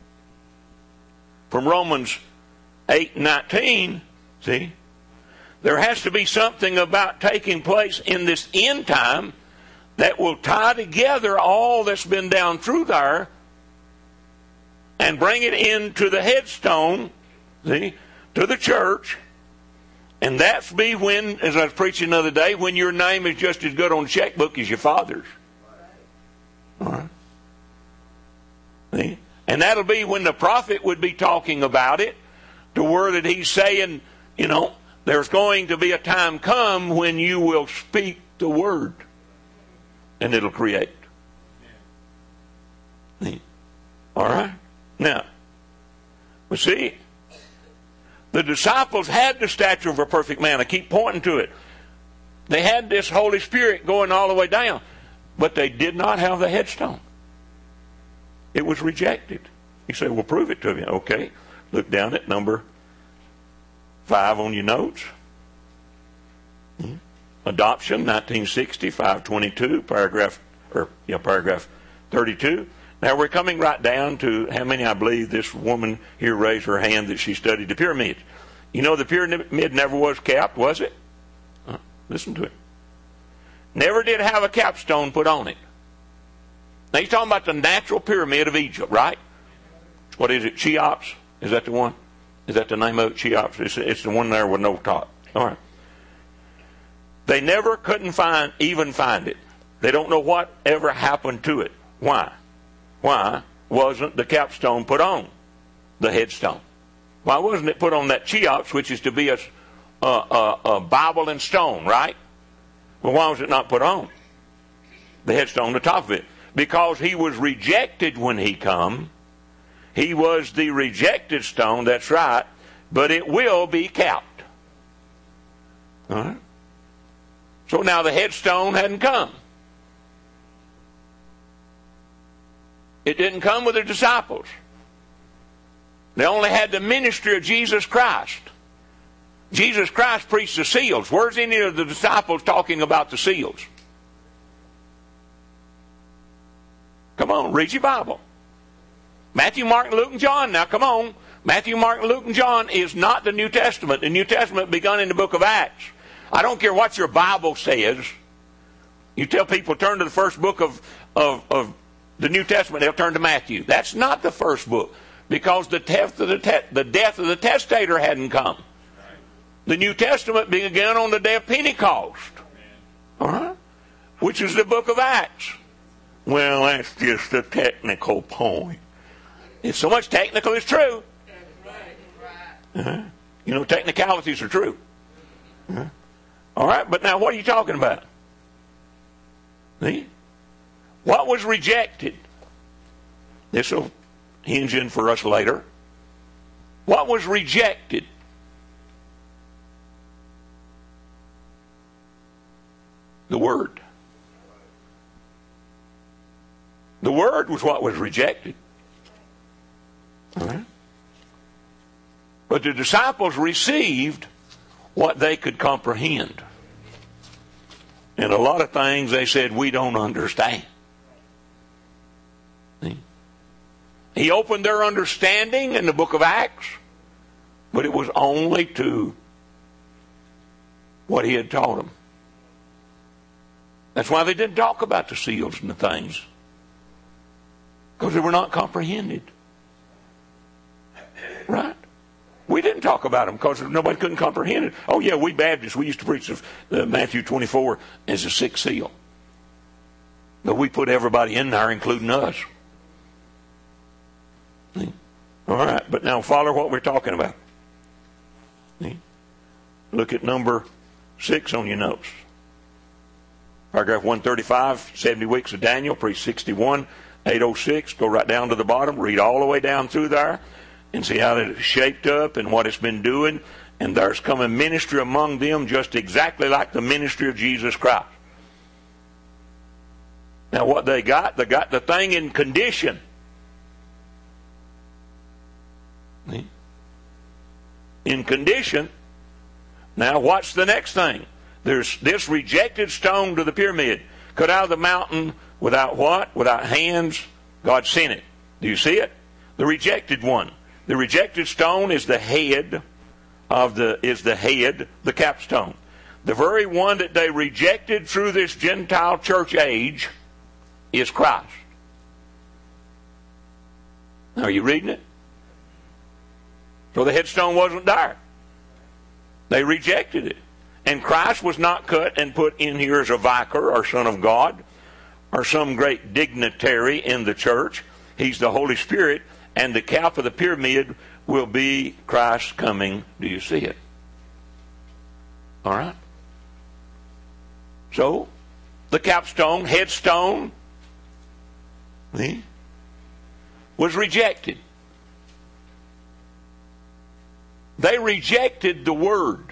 B: from Romans eight nineteen, see, there has to be something about taking place in this end time that will tie together all that's been down through there and bring it into the headstone, see, to the church. And that's be when, as I was preaching the other day, when your name is just as good on the checkbook as your father's. All right. See? And that'll be when the prophet would be talking about it, to where that he's saying, you know, there's going to be a time come when you will speak the word and it'll create. See? All right? Now, we see, the disciples had the stature of a perfect man. I keep pointing to it. They had this Holy Spirit going all the way down, but they did not have the headstone. It was rejected. You say, well, prove it to me. Okay. Look down at number five on your notes. Hmm. Adoption, nineteen sixty, five twenty-two, paragraph, or yeah, paragraph thirty-two. Now we're coming right down to how many, I believe, this woman here raised her hand that she studied the pyramids. You know the pyramid never was capped, was it? Uh, listen to it. Never did have a capstone put on it. Now he's talking about the natural pyramid of Egypt, right? What is it, Cheops? Is that the one? Is that the name of it, Cheops? It's, it's the one there with no top. All right. They never couldn't find, even find it. They don't know what ever happened to it. Why? Why wasn't the capstone put on the headstone? Why wasn't it put on that Cheops, which is to be a, a, a, a Bible and stone, right? Well, why was it not put on the headstone on the top of it? Because he was rejected when he come. He was the rejected stone, that's right, but it will be capped. All right? So now the headstone hadn't come. It didn't come with the disciples. They only had the ministry of Jesus Christ. Jesus Christ preached the seals. Where's any of the disciples talking about the seals? Come on, read your Bible. Matthew, Mark, Luke, and John. Now, come on. Matthew, Mark, Luke, and John is not the New Testament. The New Testament begun in the book of Acts. I don't care what your Bible says. You tell people turn to the first book of, of, of the New Testament, they'll turn to Matthew. That's not the first book, because the death of the, te- the death of the testator hadn't come. The New Testament began on the day of Pentecost. All right? Which is the book of Acts. Well, that's just a technical point. It's so much technical, it's true. Uh-huh. You know, technicalities are true. Uh-huh. All right, but now what are you talking about? See? What was rejected? This will hinge in for us later. What was rejected? The Word. The Word was what was rejected. All right? But the disciples received what they could comprehend. And a lot of things they said, we don't understand. See? He opened their understanding in the book of Acts, but it was only to what he had taught them. That's why they didn't talk about the seals and the things, because they were not comprehended. Right? We didn't talk about them because nobody couldn't comprehend it. Oh yeah, we Baptists, we used to preach of, uh, Matthew twenty-four as a sixth seal. But we put everybody in there, including us. See? All right, but now follow what we're talking about. See? Look at number six on your notes. Paragraph one thirty-five, seventy weeks of Daniel, page sixty-one, eight oh six. Go right down to the bottom, read all the way down through there, and see how it's shaped up and what it's been doing. And there's come a ministry among them just exactly like the ministry of Jesus Christ. Now what they got, they got the thing in condition. In condition. Now what's the next thing? There's this rejected stone to the pyramid, cut out of the mountain without what? Without hands. God sent it. Do you see it? The rejected one. The rejected stone is the head of the is the head, the capstone. The very one that they rejected through this Gentile church age is Christ. Are you reading it? So the headstone wasn't there. They rejected it. And Christ was not cut and put in here as a vicar or son of God or some great dignitary in the church. He's the Holy Spirit, and the cap of the pyramid will be Christ coming. Do you see it? All right. So, the capstone, headstone, see, was rejected. They rejected the Word.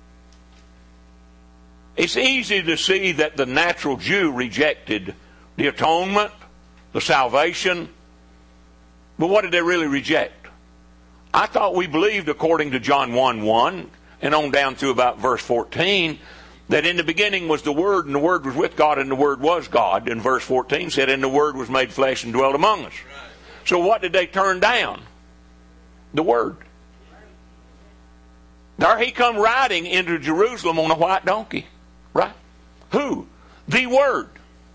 B: It's easy to see that the natural Jew rejected the atonement, the salvation, but what did they really reject? I thought we believed, according to John one one, and on down through about verse fourteen, that in the beginning was the Word, and the Word was with God, and the Word was God. And verse fourteen said, and the Word was made flesh and dwelt among us. So what did they turn down? The Word. There he come riding into Jerusalem on a white donkey. Right? Who? The Word.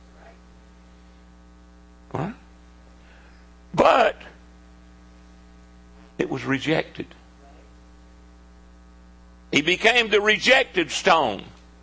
B: Right? But it was rejected. He became the rejected stone.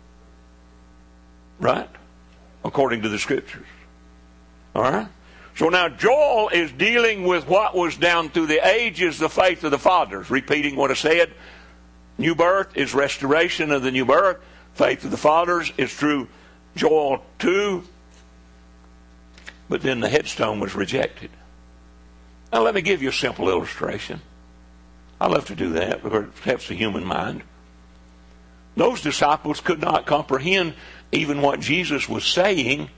B: Right? According to the Scriptures. All right? So now Joel is dealing with what was down through the ages, the faith of the fathers. Repeating what I said. New birth is restoration of the new birth. Faith of the fathers is through Joel two. But then the headstone was rejected. Now let me give you a simple illustration. I love to do that because it helps the human mind. Those disciples could not comprehend even what Jesus was saying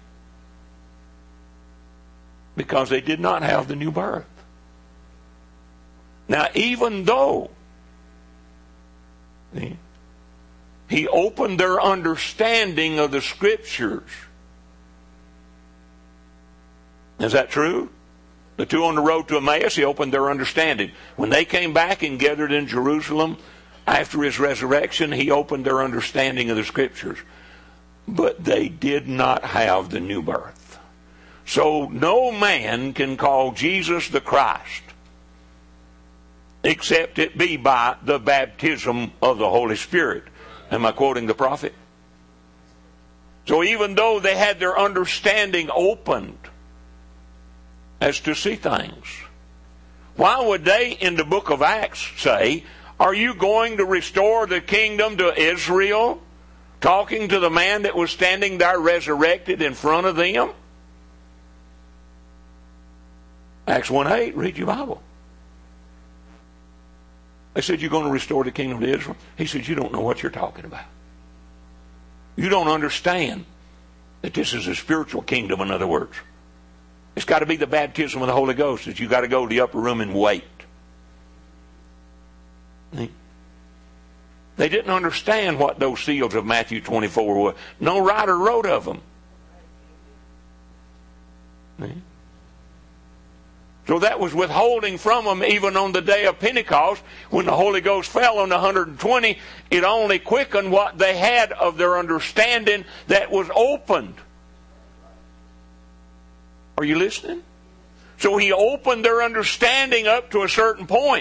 B: because they did not have the new birth. Now even though He opened their understanding of the Scriptures. Is that true? The two on the road to Emmaus, he opened their understanding. When they came back and gathered in Jerusalem after his resurrection, he opened their understanding of the Scriptures. But they did not have the new birth. So no man can call Jesus the Christ except it be by the baptism of the Holy Spirit. Am I quoting the prophet? So even though they had their understanding opened as to see things, why would they in the book of Acts say, are you going to restore the kingdom to Israel? Talking to the man that was standing there resurrected in front of them? Acts one eight, read your Bible. They said, you're going to restore the kingdom to Israel? He said, you don't know what you're talking about. You don't understand that this is a spiritual kingdom, in other words. It's got to be the baptism of the Holy Ghost that you got to go to the upper room and wait. They didn't understand what those seals of Matthew twenty-four were. No writer wrote of them. So that was withholding from them even on the day of Pentecost when the Holy Ghost fell on the one hundred twenty. It only quickened what they had of their understanding that was opened. Are you listening? So he opened their understanding up to a certain point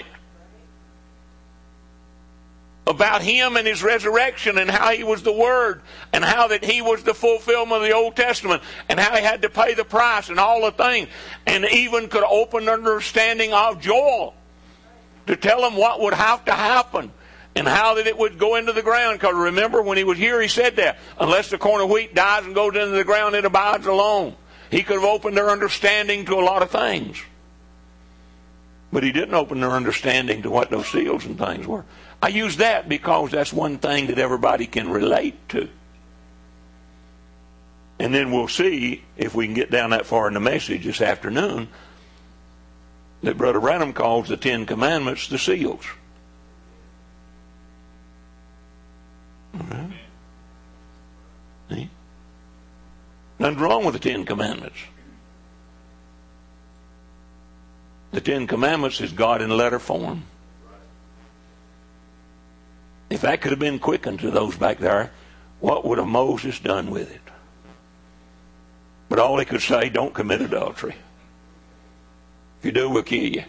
B: about him and his resurrection and how he was the Word and how that he was the fulfillment of the Old Testament and how he had to pay the price and all the things, and even could open understanding of Joel to tell them what would have to happen and how that it would go into the ground. Because remember, when he was here, he said that. Unless the corn of wheat dies and goes into the ground, it abides alone. He could have opened their understanding to a lot of things. But he didn't open their understanding to what those seals and things were. I use that because that's one thing that everybody can relate to. And then we'll see, if we can get down that far in the message this afternoon, that Brother Branham calls the Ten Commandments the seals. Right. See? Nothing's wrong with the Ten Commandments. The Ten Commandments is God in letter form. If that could have been quickened to those back there, what would have Moses done with it? But all he could say, don't commit adultery. If you do, we'll kill you.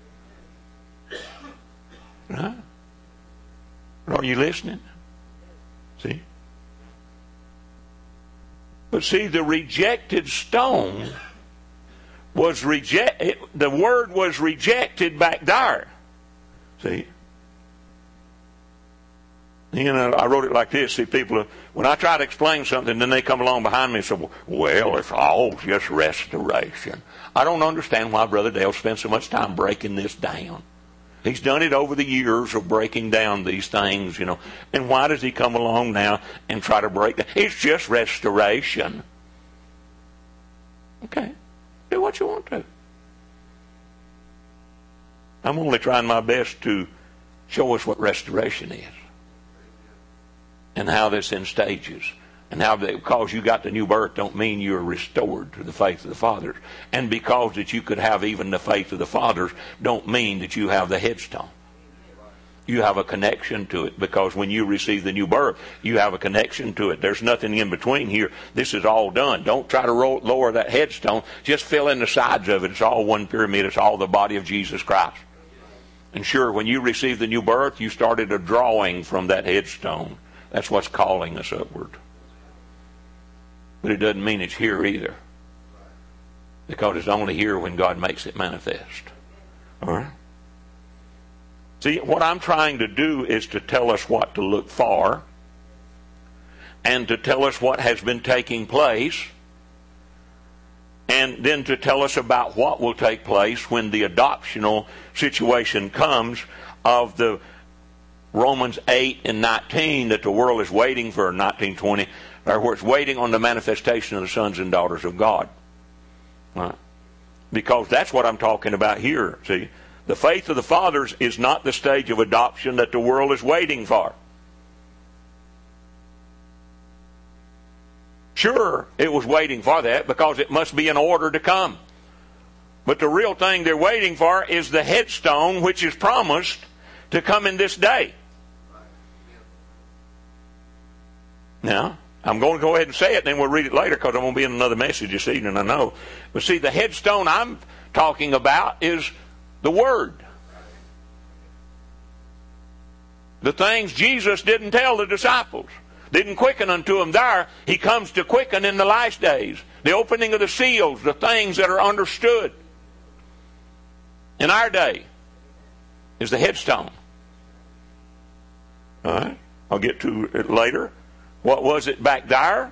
B: Right? Are you listening? See? But see, the rejected stone was rejected. The word was rejected back there. See? You know, I wrote it like this. See, people, when I try to explain something, then they come along behind me and say, well, it's all just restoration. I don't understand why Brother Dale spends so much time breaking this down. He's done it over the years of breaking down these things, you know. And why does he come along now and try to break down? It's just restoration. Okay. Do what you want to. I'm only trying my best to show us what restoration is. And how this in stages. And how that because you got the new birth don't mean you're restored to the faith of the fathers. And because that you could have even the faith of the fathers don't mean that you have the headstone. You have a connection to it. Because when you receive the new birth, you have a connection to it. There's nothing in between here. This is all done. Don't try to roll, lower that headstone. Just fill in the sides of it. It's all one pyramid. It's all the body of Jesus Christ. And sure, when you received the new birth, you started a drawing from that headstone. That's what's calling us upward. But it doesn't mean it's here either. Because it's only here when God makes it manifest. All right? See, what I'm trying to do is to tell us what to look for. And to tell us what has been taking place. And then to tell us about what will take place when the adoptional situation comes of the Romans eight and nineteen that the world is waiting for, nineteen twenty, or where it's waiting on the manifestation of the sons and daughters of God. Right? Because that's what I'm talking about here. See, the faith of the fathers is not the stage of adoption that the world is waiting for. Sure, it was waiting for that because it must be in order to come. But the real thing they're waiting for is the headstone which is promised to come in this day. Now, I'm going to go ahead and say it, and then we'll read it later because I'm going to be in another message this evening, I know. But see, the headstone I'm talking about is the Word. The things Jesus didn't tell the disciples. Didn't quicken unto them there. He comes to quicken in the last days. The opening of the seals, the things that are understood. In our day is the headstone. All right? I'll get to it later. What was it back there?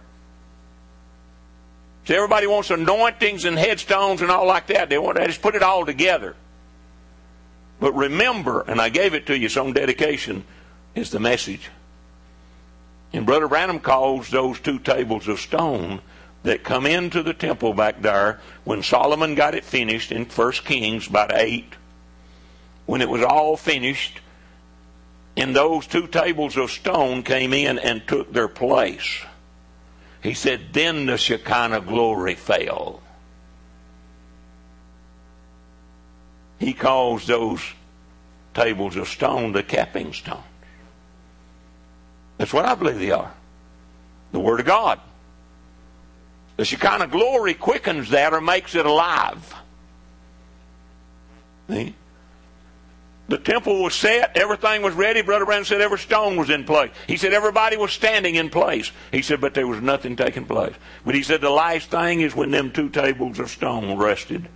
B: See, everybody wants anointings and headstones and all like that. They want to just put it all together. But remember, and I gave it to you, some dedication is the message. And Brother Branham calls those two tables of stone that come into the temple back there when Solomon got it finished in First Kings, about eight. When it was all finished, and those two tables of stone came in and took their place. He said, then the Shekinah glory fell. He calls those tables of stone the capping stones. That's what I believe they are. The Word of God. The Shekinah glory quickens that or makes it alive. See? The temple was set, everything was ready. Brother Branham said every stone was in place. He said everybody was standing in place. He said, but there was nothing taking place. But he said the last thing is when them two tables of stone rested.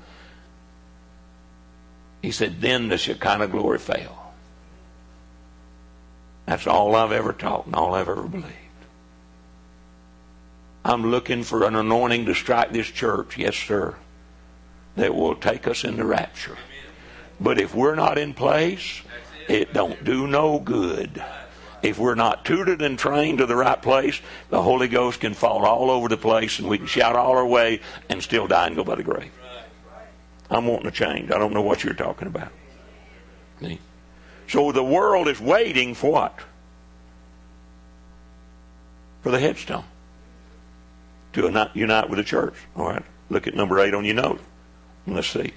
B: He said, then the Shekinah glory fell. That's all I've ever taught and all I've ever believed. I'm looking for an anointing to strike this church, yes sir, that will take us in the rapture. But if we're not in place, it don't do no good. If we're not tutored and trained to the right place, the Holy Ghost can fall all over the place and we can shout all our way and still die and go by the grave. I'm wanting to change. I don't know what you're talking about. See? So the world is waiting for what? For the headstone. To unite with the church. All right. Look at number eight on your note. Let's see.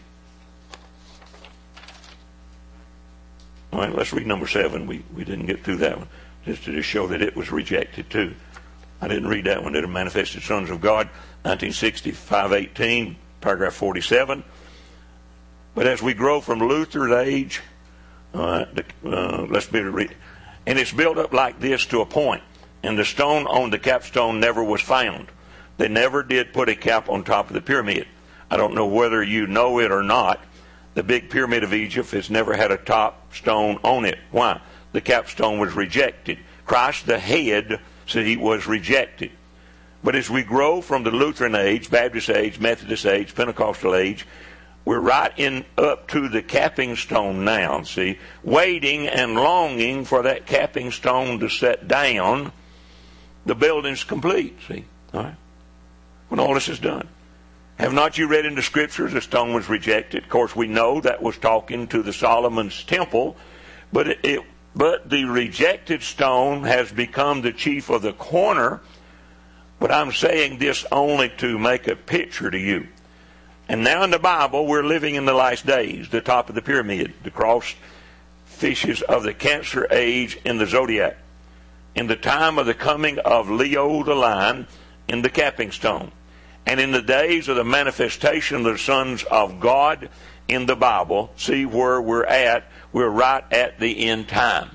B: All right, let's read number seven. We we didn't get through that one. Just to just show that it was rejected too. I didn't read that one. That are manifested sons of God. nineteen sixty-five eighteen, paragraph forty-seven. But as we grow from Luther's age, uh, uh, let's be read. And it's built up like this to a point. And the stone on the capstone never was found. They never did put a cap on top of the pyramid. I don't know whether you know it or not. The big pyramid of Egypt has never had a top stone on it. Why? The capstone was rejected. Christ, the head, see, was rejected. But as we grow from the Lutheran age, Baptist age, Methodist age, Pentecostal age, we're right in up to the capping stone now, see, waiting and longing for that capping stone to set down. The building's complete, see, all right? When all this is done. Have not you read in the scriptures the stone was rejected? Of course, we know that was talking to the Solomon's temple, but it, it but the rejected stone has become the chief of the corner. But I'm saying this only to make a picture to you. And now in the Bible, we're living in the last days, the top of the pyramid, the cross fishes of the Cancer age in the zodiac, in the time of the coming of Leo the Lion in the capping stone, and in the days of the manifestation of the sons of God in the Bible. See where we're at. We're right at the end time.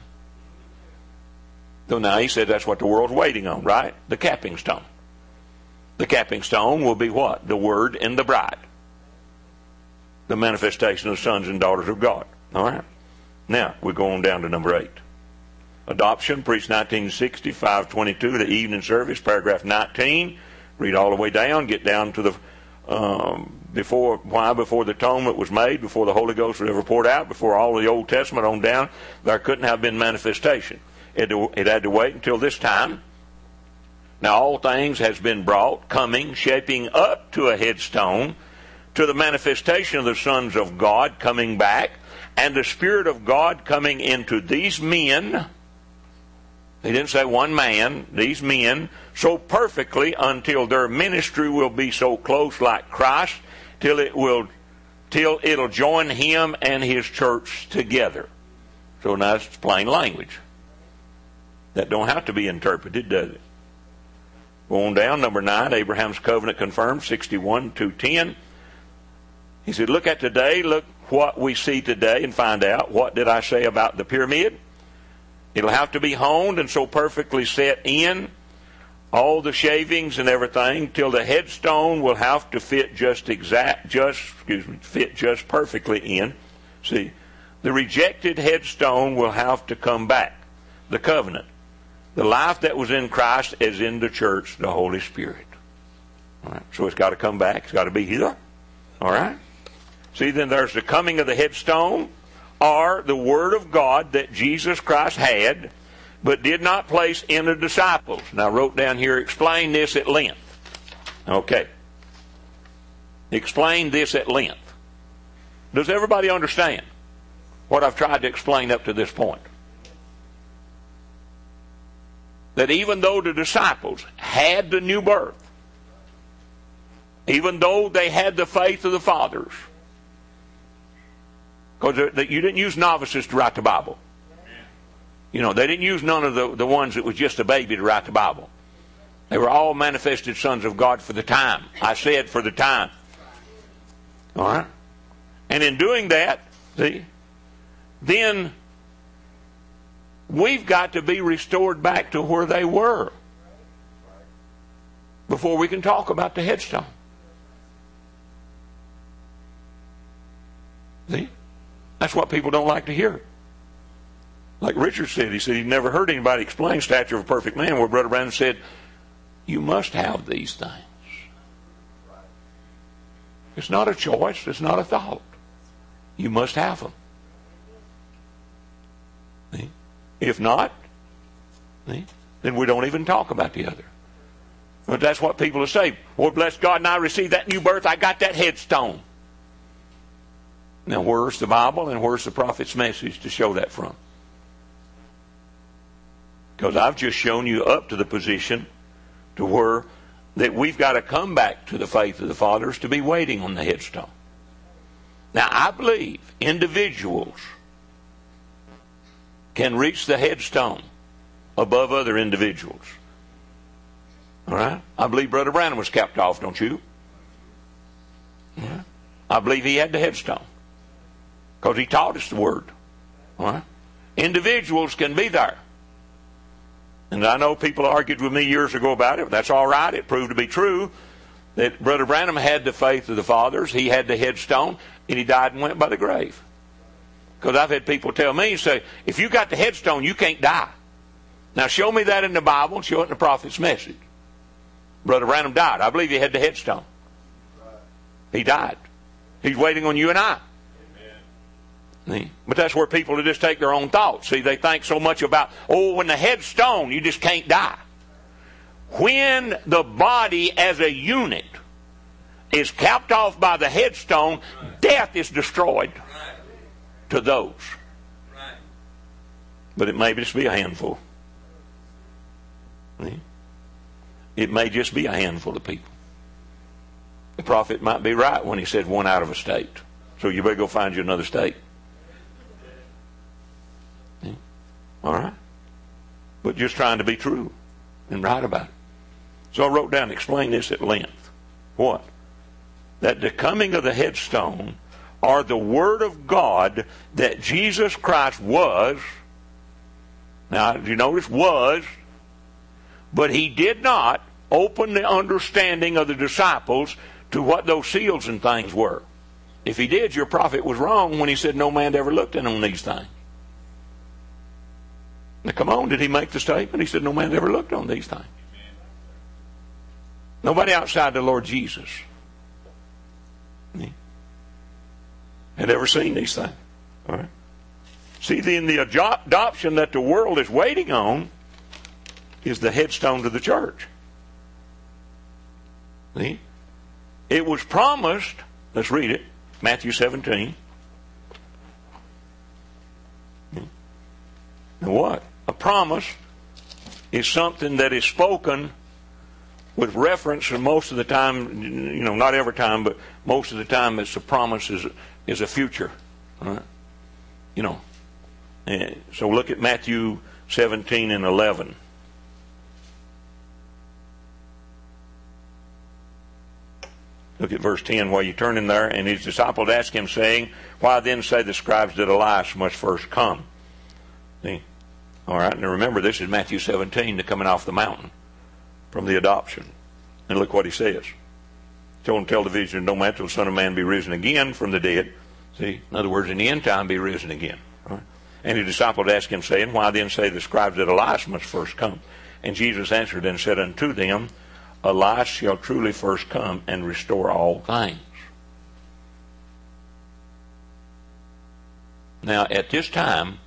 B: So now he said that's what the world's waiting on, right? The capping stone. The capping stone will be what? The Word and the bride. The manifestation of the sons and daughters of God. All right. Now, we're going down to number eight. Adoption, preached nineteen sixty, five twenty-two, the evening service, paragraph nineteen. Read all the way down, get down to the, um, before, why before the atonement was made, before the Holy Ghost was ever poured out, before all of the Old Testament on down, there couldn't have been manifestation. It, it had to wait until this time. Now all things has been brought, coming, shaping up to a headstone, to the manifestation of the sons of God coming back, and the Spirit of God coming into these men. He didn't say one man, these men, so perfectly until their ministry will be so close like Christ, till it will, till it'll join him and his church together. So now it's plain language. That don't have to be interpreted, does it? Go on down, number nine, Abraham's covenant confirmed, sixty-one, two ten. He said, look at today, look what we see today and find out, what did I say about the pyramid? It'll have to be honed and so perfectly set in, all the shavings and everything, till the headstone will have to fit just exact, just, excuse me, fit just perfectly in. See, the rejected headstone will have to come back. The covenant. The life that was in Christ is in the church, the Holy Spirit. All right, so it's got to come back. It's got to be here. All right. See, then there's the coming of the headstone, or the Word of God that Jesus Christ had, but did not place in the disciples. Now I wrote down here, explain this at length. Okay. Explain this at length. Does everybody understand what I've tried to explain up to this point? That even though the disciples had the new birth, even though they had the faith of the fathers, because you didn't use novices to write the Bible. You know, they didn't use none of the, the ones that was just a baby to write the Bible. They were all manifested sons of God for the time. I said for the time. All right? And in doing that, see, then we've got to be restored back to where they were before we can talk about the headstone. See? That's what people don't like to hear. Like Richard said, he said he'd never heard anybody explain stature of a perfect man, where Brother Branham said, you must have these things. It's not a choice. It's not a thought. You must have them. See? If not, see, then we don't even talk about the other. But that's what people will say. Well, bless God, and I received that new birth. I got that headstone. Now, where's the Bible and where's the prophet's message to show that from? Because I've just shown you up to the position to where that we've got to come back to the faith of the fathers to be waiting on the headstone. Now, I believe individuals can reach the headstone above other individuals. All right? I believe Brother Branham was capped off, don't you? Yeah. I believe he had the headstone because he taught us the word. All right? Individuals can be there. And I know people argued with me years ago about it. That's all right. It proved to be true that Brother Branham had the faith of the fathers. He had the headstone, and he died and went by the grave. Because I've had people tell me, say, if you got the headstone, you can't die. Now show me that in the Bible and show it in the prophet's message. Brother Branham died. I believe he had the headstone. He died. He's waiting on you and I. Amen. But that's where people just take their own thoughts. See, they think so much about, oh, when the headstone, you just can't die. When the body as a unit is capped off by the headstone, death is destroyed to those. But it may just be a handful. It may just be a handful of people. The prophet might be right when he said one out of a state. So you better go find you another state. All right? But just trying to be true and right about it. So I wrote down, explain this at length. What? That the coming of the headstone or the Word of God that Jesus Christ was, now do you notice was, but he did not open the understanding of the disciples to what those seals and things were. If he did, your prophet was wrong when he said no man ever looked in on these things. Now come on, did he make the statement? He said no man ever looked on these things. Nobody outside the Lord Jesus had ever seen these things. All right. See, then the adoption that the world is waiting on is the headstone to the church. See? It was promised, let's read it, Matthew seventeen. Now what? A promise is something that is spoken with reference, and most of the time, you know, not every time, but most of the time it's a promise is, is a future. Right? You know. And so look at Matthew seventeen and eleven. Look at verse ten while you turn in there. And his disciples asked him, saying, why then say the scribes that Elias must first come? See? All right, and remember, this is Matthew seventeen, the coming off the mountain from the adoption. And look what he says. Told him, tell the vision, no man till the Son of Man be risen again from the dead. See, in other words, in the end time be risen again. All right? And his disciples asked him, saying, why then say the scribes that Elias must first come? And Jesus answered and said unto them, Elias shall truly first come and restore all things. Now, at this time,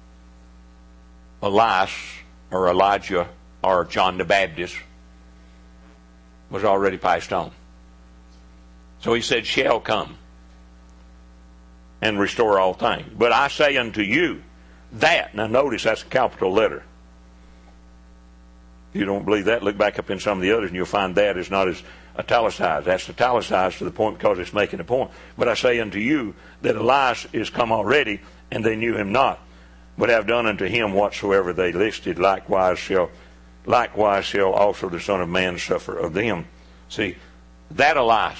B: Elias, or Elijah, or John the Baptist, was already passed on. So he said, shall come and restore all things. But I say unto you that, now notice that's a capital letter. If you don't believe that, look back up in some of the others and you'll find that is not as italicized. That's italicized to the point because it's making a point. But I say unto you that Elias is come already, and they knew him not, but have done unto him whatsoever they listed. Likewise shall, likewise shall also the Son of Man suffer of them. See, that Elias,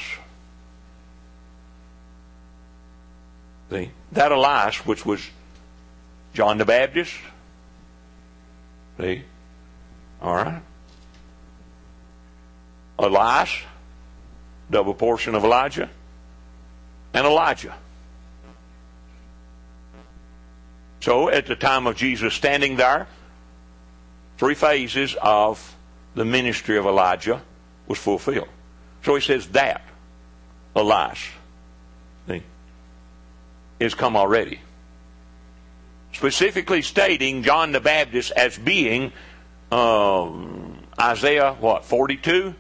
B: see, that Elias, which was John the Baptist, see, all right. Elias, double portion of Elijah, and Elijah. So at the time of Jesus standing there, three phases of the ministry of Elijah was fulfilled. So he says that Elias is come already. Specifically stating John the Baptist as being um, Isaiah, what, forty-two?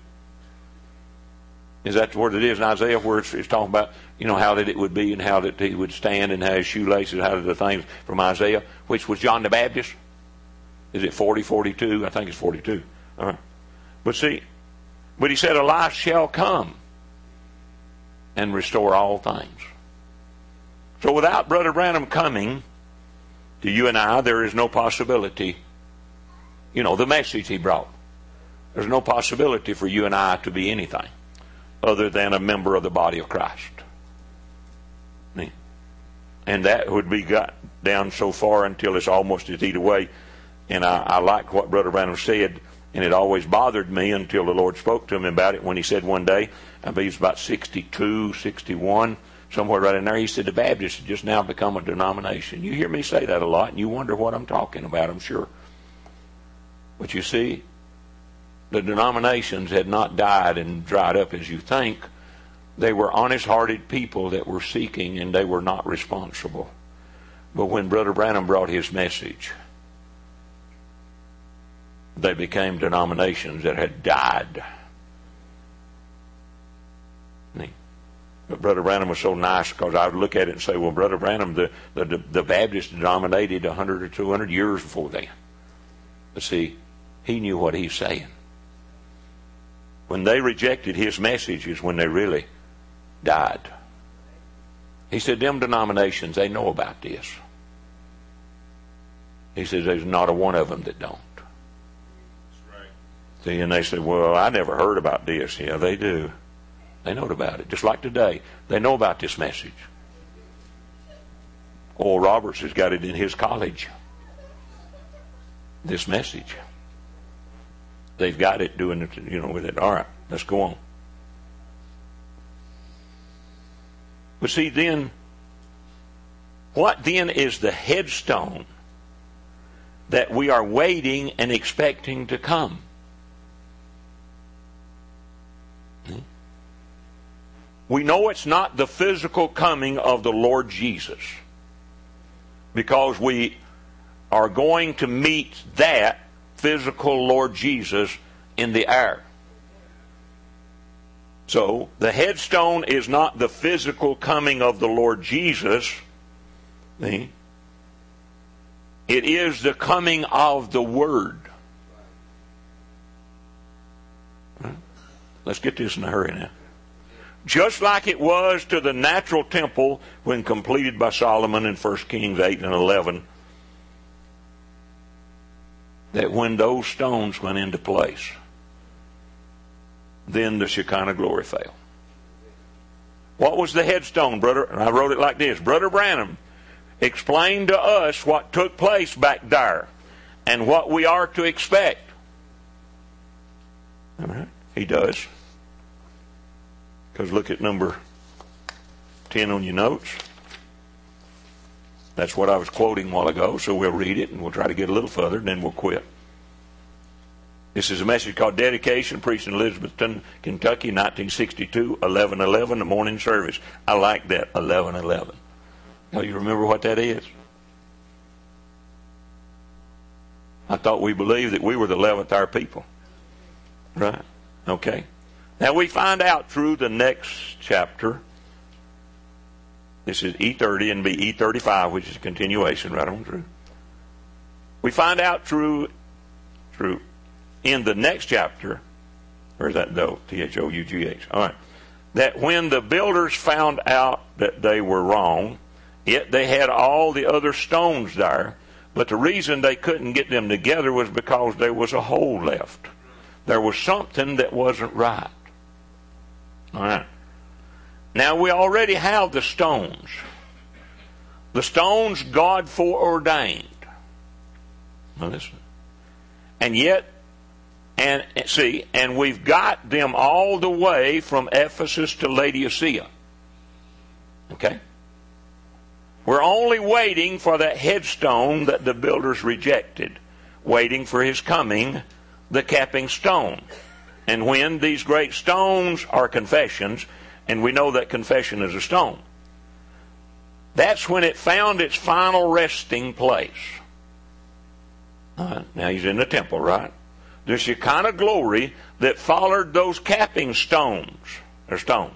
B: Is that what it is in Isaiah, where it's, it's talking about, you know, how that it would be and how that he would stand and how his shoelaces, how the things from Isaiah, which was John the Baptist? Is it forty, forty-two? I think it's forty-two. All right. But see, but he said, Elias shall come and restore all things. So without Brother Branham coming to you and I, there is no possibility, you know, the message he brought. There's no possibility for you and I to be anything other than a member of the body of Christ. And that would be got down so far until it's almost as eat away. And I, I like what Brother Branham said, and it always bothered me until the Lord spoke to him about it when he said one day, I believe it's about sixty-two, sixty-one, somewhere right in there, he said the Baptists have just now become a denomination. You hear me say that a lot, and you wonder what I'm talking about, I'm sure. But you see, the denominations had not died and dried up as you think. They were honest-hearted people that were seeking, and they were not responsible. But when Brother Branham brought his message, they became denominations that had died. But Brother Branham was so nice, because I would look at it and say, well, Brother Branham, the, the, the Baptists dominated one hundred or two hundred years before then. But see, he knew what he's saying. When they rejected his message is when they really died. He said, them denominations, they know about this. He says, there's not a one of them that don't. That's right. See, and they said, well, I never heard about this. Yeah, they do. They know about it. Just like today, they know about this message. Oral Roberts has got it in his college. This message. They've got it doing it, you know, with it. All right, let's go on. But see, then, what then is the headstone that we are waiting and expecting to come? We know it's not the physical coming of the Lord Jesus, because we are going to meet that physical Lord Jesus in the air. So, the headstone is not the physical coming of the Lord Jesus. See? It is the coming of the Word. Let's get this in a hurry now. Just like it was to the natural temple when completed by Solomon in First Kings eight and eleven, that when those stones went into place, then the Shekinah glory fell. What was the headstone, brother? And I wrote it like this. Brother Branham explained to us what took place back there and what we are to expect. All right. He does. Because look at number ten on your notes. That's what I was quoting a while ago, so we'll read it and we'll try to get a little further and then we'll quit. This is a message called Dedication, preached in Elizabethton, Kentucky, nineteen sixty-two, eleven eleven, the morning service. I like that, eleven eleven. Now, you remember what that is? I thought we believed that we were the eleventh hour people. Right? Okay. Now we find out through the next chapter. This is E thirty and be E thirty-five, which is a continuation right on through. We find out through, through, in the next chapter, or is that though? T H O U G H. All right. That when the builders found out that they were wrong, yet they had all the other stones there, but the reason they couldn't get them together was because there was a hole left. There was something that wasn't right. All right. Now we already have the stones. The stones God foreordained. Now listen. And yet, and see, and we've got them all the way from Ephesus to Laodicea. Okay? We're only waiting for that headstone that the builders rejected, waiting for his coming, the capping stone. And when these great stones are confessions, and we know that confession is a stone, that's when it found its final resting place. Uh, now he's in the temple, right? The Shekinah glory that followed those capping stones, or stone.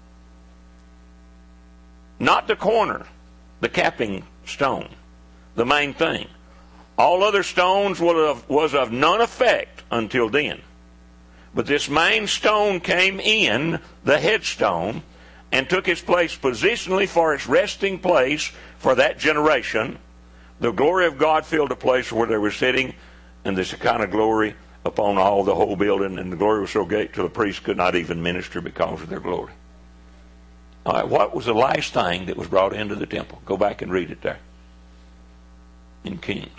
B: Not the corner, the capping stone, the main thing. All other stones was of none effect until then. But this main stone came in, the headstone, and took its place positionally for its resting place for that generation. The glory of God filled the place where they were sitting, and the Shekinah glory upon all the whole building, and the glory was so great till the priests could not even minister because of their glory. All right, what was the last thing that was brought into the temple? Go back and read it there in Kings.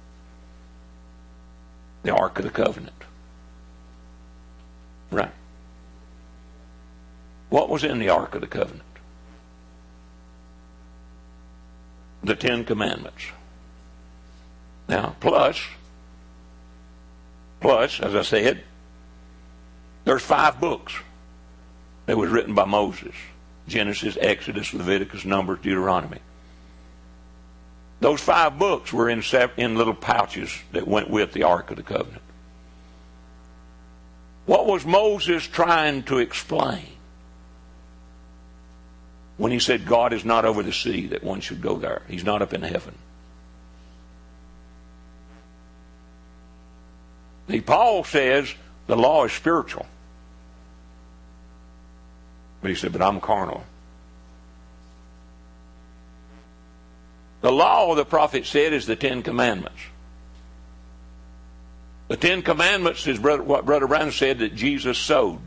B: The Ark of the Covenant. Right. What was in the Ark of the Covenant? The Ten Commandments. Now, plus, plus, as I said, there's five books that was written by Moses. Genesis, Exodus, Leviticus, Numbers, Deuteronomy. Those five books were in, in little pouches that went with the Ark of the Covenant. What was Moses trying to explain when he said God is not over the sea that one should go there? He's not up in heaven. See, Paul says the law is spiritual. But he said, but I'm carnal. The law, the prophet said, is the Ten Commandments. The Ten Commandments is what Brother Brown said that Jesus sowed.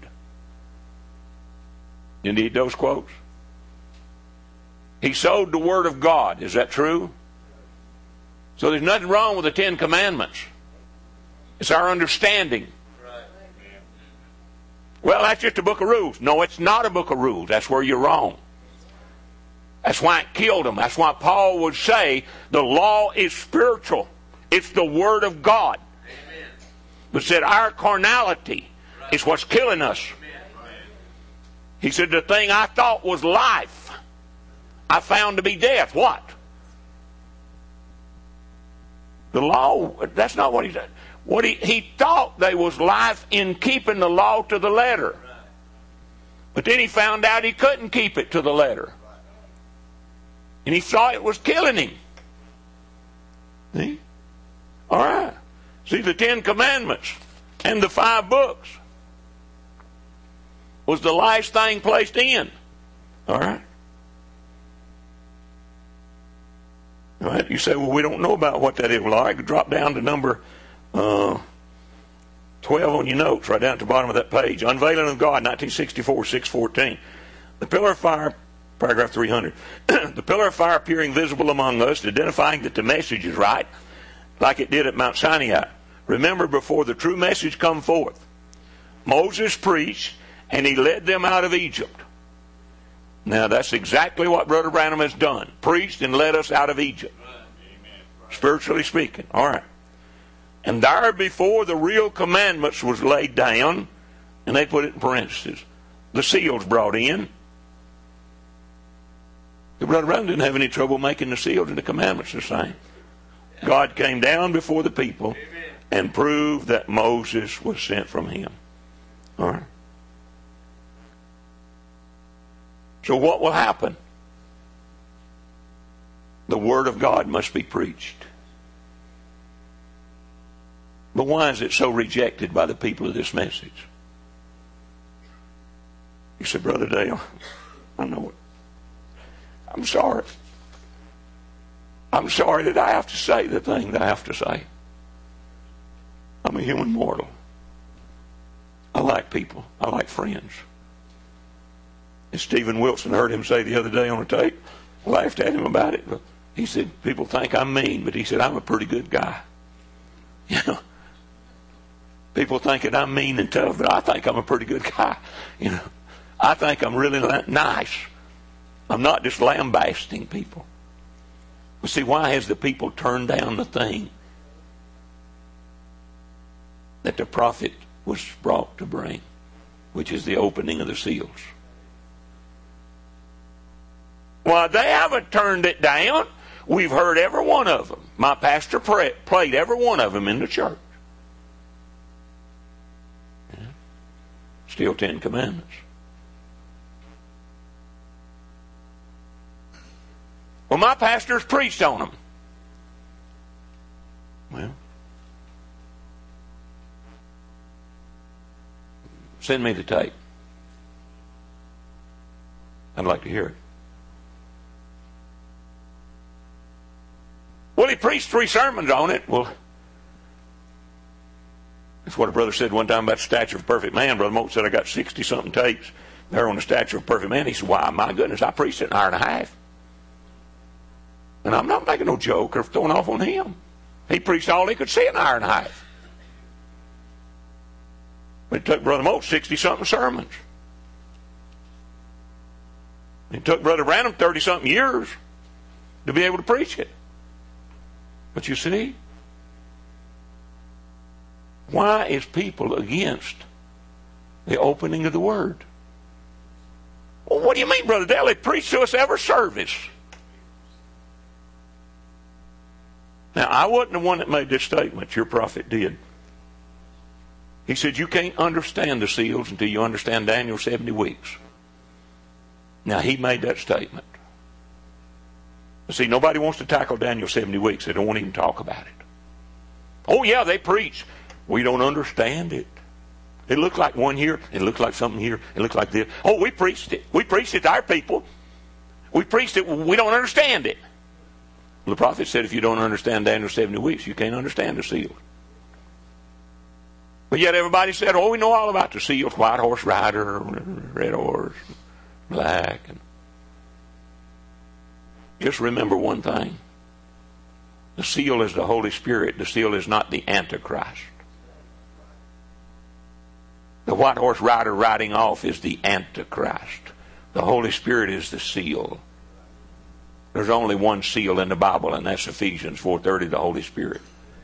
B: You need those quotes? He sowed the Word of God. Is that true? So there's nothing wrong with the Ten Commandments. It's our understanding. Well, that's just a book of rules. No, it's not a book of rules. That's where you're wrong. That's why it killed them. That's why Paul would say the law is spiritual. It's the Word of God. Amen. But said our carnality right. is what's killing us. Amen. He said the thing I thought was life, I found to be death. What? The law, that's not what he said. What he, he thought there was life in keeping the law to the letter. But then he found out he couldn't keep it to the letter. And he thought it was killing him. See? All right. See, the Ten Commandments and the five books was the last thing placed in. All right. All right. You say, well, we don't know about what that is. Well, I could drop down to number uh, twelve on your notes, right down at the bottom of that page. Unveiling of God, nineteen sixty-four, six fourteen. The pillar of fire, paragraph three hundred. The pillar of fire appearing visible among us, identifying that the message is right, like it did at Mount Sinai. Remember, before the true message come forth, Moses preached, and he led them out of Egypt. Now, that's exactly what Brother Branham has done. Preached and led us out of Egypt. Amen. Spiritually speaking. All right. And there before the real commandments was laid down, and they put it in parentheses, the seals brought in. The Brother Branham didn't have any trouble making the seals and the commandments the same. God came down before the people and proved that Moses was sent from him. All right. So what will happen? The Word of God must be preached. But why is it so rejected by the people of this message? You said, Brother Dale, I know it. I'm sorry. I'm sorry that I have to say the thing that I have to say. I'm a human mortal. I like people. I like friends. As Stephen Wilson heard him say the other day on a tape, I laughed at him about it. But he said, people think I'm mean, but he said, I'm a pretty good guy. You know, people think that I'm mean and tough, but I think I'm a pretty good guy. You know, I think I'm really nice. I'm not just lambasting people. You see, why has the people turned down the thing that the prophet was brought to bring, which is the opening of the seals? Well, they haven't turned it down. We've heard every one of them. My pastor pray, played every one of them in the church. Yeah. Still Ten Commandments. Well, my pastor's preached on them. Well, send me the tape. I'd like to hear it. Well, he preached three sermons on it. Well, that's what a brother said one time about the stature of a perfect man. Brother Moat said, I got sixty-something tapes there on the stature of a perfect man. He said, why, my goodness, I preached it an hour and a half. And I'm not making no joke or throwing off on him. He preached all he could see in an hour and a half. But it took Brother Moat sixty-something sermons. It took Brother Branham thirty-something years to be able to preach it. But you see, why is people against the opening of the Word? Well, what do you mean, Brother Dale? They preach to us every service. Now, I wasn't the one that made this statement. Your prophet did. He said, you can't understand the seals until you understand Daniel's seventy weeks. Now, he made that statement. But see, nobody wants to tackle Daniel's seventy weeks. They don't want to even talk about it. Oh, yeah, they preach. We don't understand it. It looked like one here. It looked like something here. It looked like this. Oh, we preached it. We preached it to our people. We preached it. We don't understand it. Well, the prophet said if you don't understand Daniel's seventy weeks, you can't understand the seals. But yet everybody said, oh, we know all about the seals. White horse rider, red horse, black. And just remember one thing. The seal is the Holy Spirit. The seal is not the Antichrist. The white horse rider riding off is the Antichrist. The Holy Spirit is the seal. There's only one seal in the Bible, and that's Ephesians four thirty, the Holy Spirit.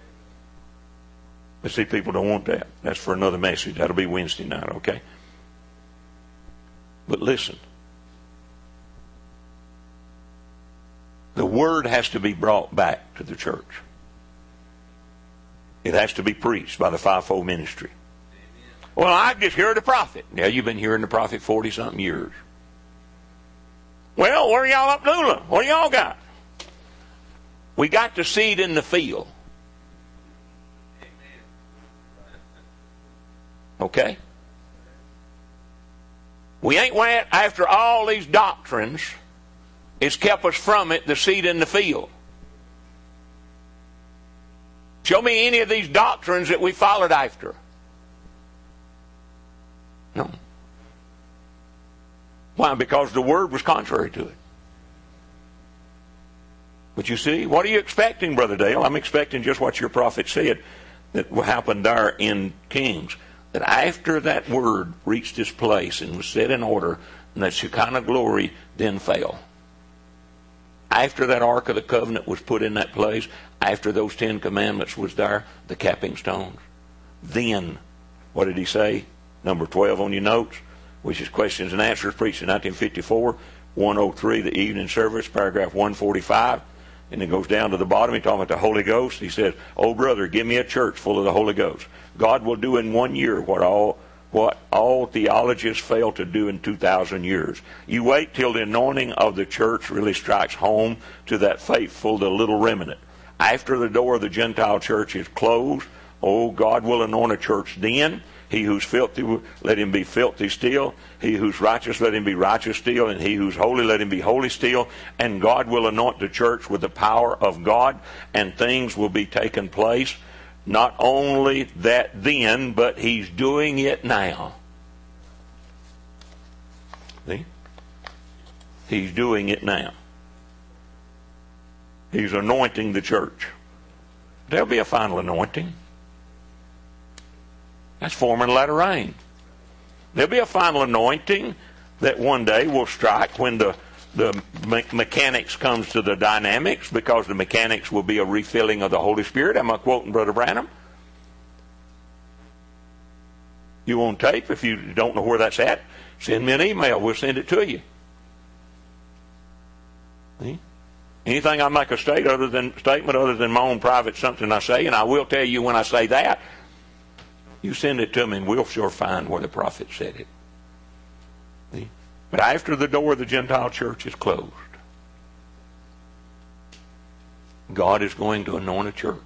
B: But see, people don't want that. That's for another message. That'll be Wednesday night, okay? But listen. The Word has to be brought back to the church. It has to be preached by the fivefold ministry. Well, I just hear the prophet. Yeah, you've been hearing the prophet forty-something years. Well, where are y'all up doing? What do y'all got? We got the seed in the field. Okay? We ain't went after all these doctrines. It's kept us from it, the seed in the field. Show me any of these doctrines that we followed after. No. Why? Because the Word was contrary to it. But you see, what are you expecting, Brother Dale? I'm expecting just what your prophet said that happened there in Kings. That after that Word reached its place and was set in order, and that Shekinah glory then fell. After that Ark of the Covenant was put in that place, after those Ten Commandments was there, the capping stones. Then, what did he say? Number twelve on your notes, which is questions and answers, preached in nineteen fifty-four, one oh three, the evening service, paragraph one forty-five. And it goes down to the bottom. He's talking about the Holy Ghost. He says, oh, brother, give me a church full of the Holy Ghost. God will do in one year what all what all theologians fail to do in two thousand years. You wait till the anointing of the church really strikes home to that faithful, the little remnant. After the door of the Gentile church is closed, oh, God will anoint a church then. He who's filthy, let him be filthy still. He who's righteous, let him be righteous still. And he who's holy, let him be holy still. And God will anoint the church with the power of God, and things will be taking place. Not only that then, but he's doing it now. See? He's doing it now. He's anointing the church. There'll be a final anointing. That's forming latter rain. There'll be a final anointing that one day will strike when the the me- mechanics comes to the dynamics, because the mechanics will be a refilling of the Holy Spirit. Am I quoting Brother Branham? You on tape? If you don't know where that's at, send me an email. We'll send it to you. See? Anything I make a state other than statement other than my own private something I say, and I will tell you when I say that, you send it to me and we'll sure find where the prophet said it. See? But after the door of the Gentile church is closed, God is going to anoint a church.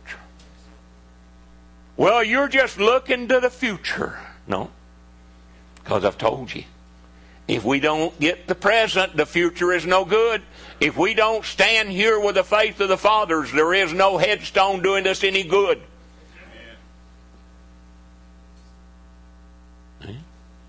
B: Well, you're just looking to the future. No, because I've told you. If we don't get the present, the future is no good. If we don't stand here with the faith of the fathers, there is no headstone doing us any good. Amen.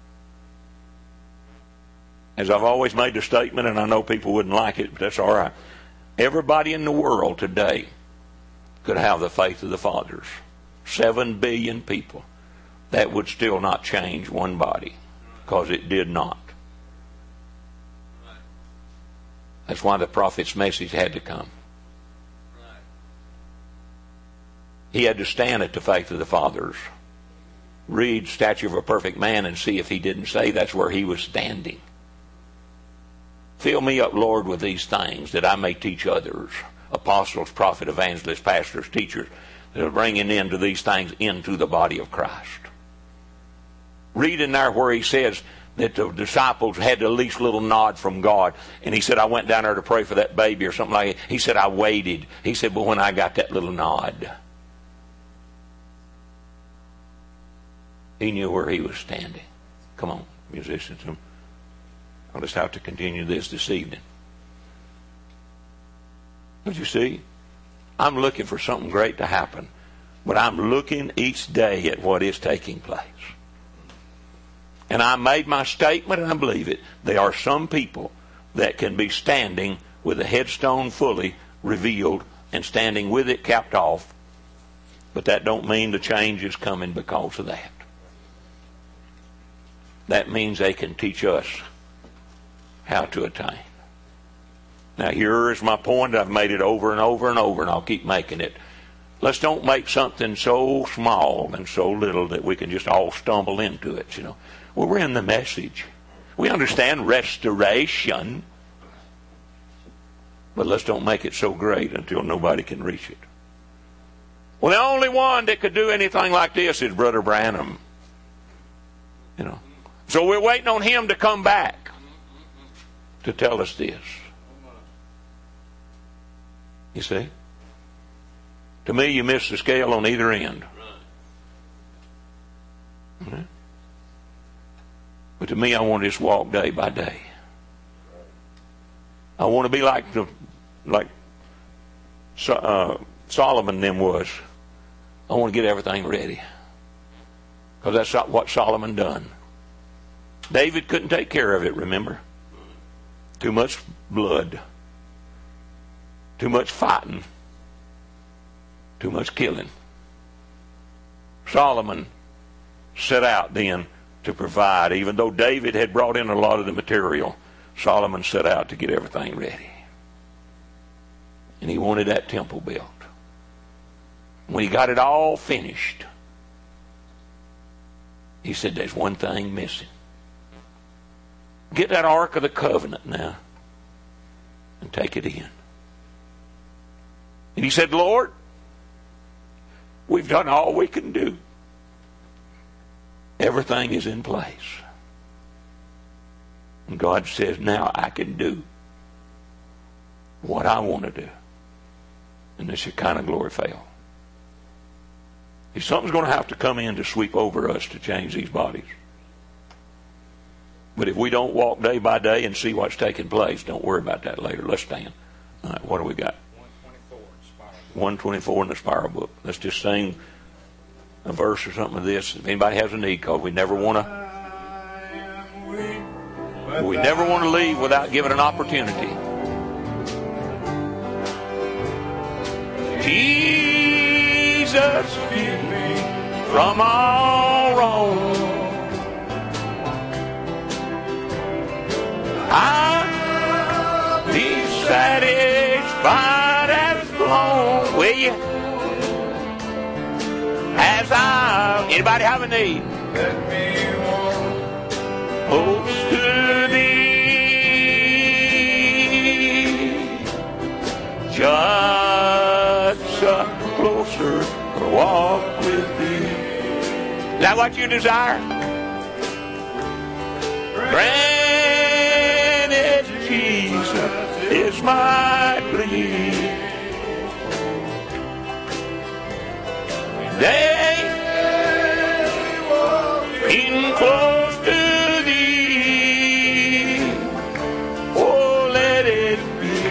B: As I've always made the statement, and I know people wouldn't like it, but that's all right. Everybody in the world today could have the faith of the fathers. Seven billion people. That would still not change one body, because it did not. That's why the prophet's message had to come. He had to stand at the faith of the fathers. Read Statue of a Perfect Man and see if he didn't say that's where he was standing. Fill me up, Lord, with these things that I may teach others. Apostles, prophets, evangelists, pastors, teachers, that are bringing into these things into the body of Christ. Read in there where he says that the disciples had the least little nod from God. And he said, I went down there to pray for that baby or something like that. He said, I waited. He said, but when I got that little nod, he knew where he was standing. Come on, musicians. I'll just have to continue this this evening. Don't you see? I'm looking for something great to happen. But I'm looking each day at what is taking place. And I made my statement, and I believe it. There are some people that can be standing with the headstone fully revealed and standing with it capped off. But that don't mean the change is coming because of that. That means they can teach us how to attain. Now here is my point. I've made it over and over and over, and I'll keep making it. Let's don't make something so small and so little that we can just all stumble into it, you know. Well, we're in the message. We understand restoration. But let's don't make it so great until nobody can reach it. Well, the only one that could do anything like this is Brother Branham. You know. So we're waiting on him to come back to tell us this. You see? To me, you miss the scale on either end. Mm-hmm. But to me, I want to just walk day by day. I want to be like the like uh, Solomon then was. I want to get everything ready, because that's what Solomon done. David couldn't take care of it. Remember, too much blood, too much fighting, too much killing. Solomon set out then to provide. Even though David had brought in a lot of the material, Solomon set out to get everything ready. And he wanted that temple built. When he got it all finished, he said, there's one thing missing. Get that Ark of the Covenant now and take it in. And he said, Lord, we've done all we can do. Everything is in place. And God says, now I can do what I want to do. And the Shekinah glory fell. If something's going to have to come in to sweep over us to change these bodies. But if we don't walk day by day and see what's taking place, don't worry about that later. Let's stand. All right, what do we got? one twenty-four in the spiral book. Let's just sing a verse or something of this. If anybody has a need, because we never want to we never want to leave without giving an opportunity. Jesus, keep me from all wrong. I Will you? As I, anybody have a need?
A: Let me walk
B: Close to thee. Just a closer walk with thee. Is that what you desire? Granted, Jesus is my plea. They in close to thee. Oh, let it be,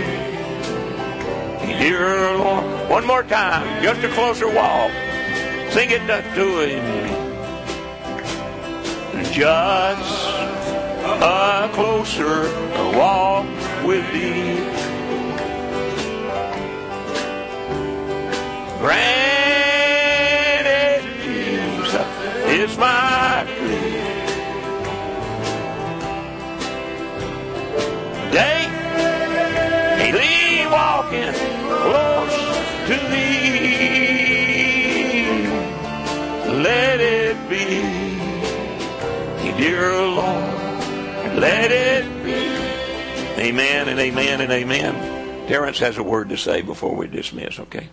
B: dear Lord. One more time, just a closer walk. Sing it to him. Just a closer walk with thee. Granted, Jesus is my plea. Daily walking close to thee. Let it be, dear Lord. Let it be. Amen and amen and amen. Terrence has a word to say before we dismiss, okay?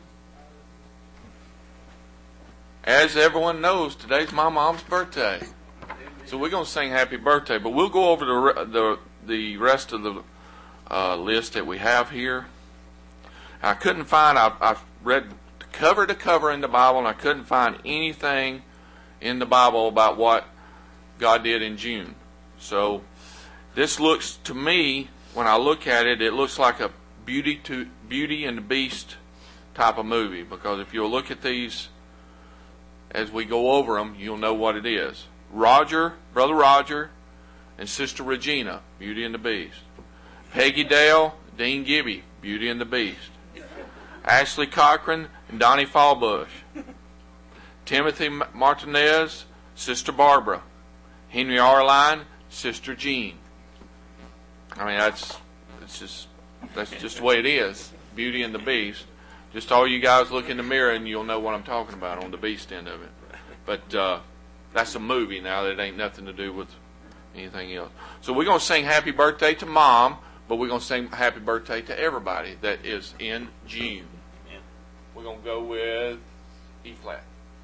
C: As everyone knows, today's my mom's birthday. So we're going to sing happy birthday, but we'll go over the the, the rest of the uh, list that we have here. I couldn't find, I, I read cover to cover in the Bible, and I couldn't find anything in the Bible about what God did in June. So this looks to me, when I look at it, it looks like a Beauty to Beauty and the Beast type of movie. Because if you'll look at these as we go over them, you'll know what it is. Roger, Brother Roger, and Sister Regina, Beauty and the Beast. Peggy Dale, Dean Gibby, Beauty and the Beast. Ashley Cochran and Donnie Fallbush. Timothy Martinez, Sister Barbara. Henry Arline, Sister Jean. I mean, that's it's just that's just the way it is. Beauty and the Beast. Just all you guys look in the mirror and you'll know what I'm talking about on the Beast end of it. But uh, that's a movie now. That ain't nothing to do with anything else. So we're going to sing happy birthday to Mom, but we're going to sing happy birthday to everybody that is in June. We're going to go with E flat.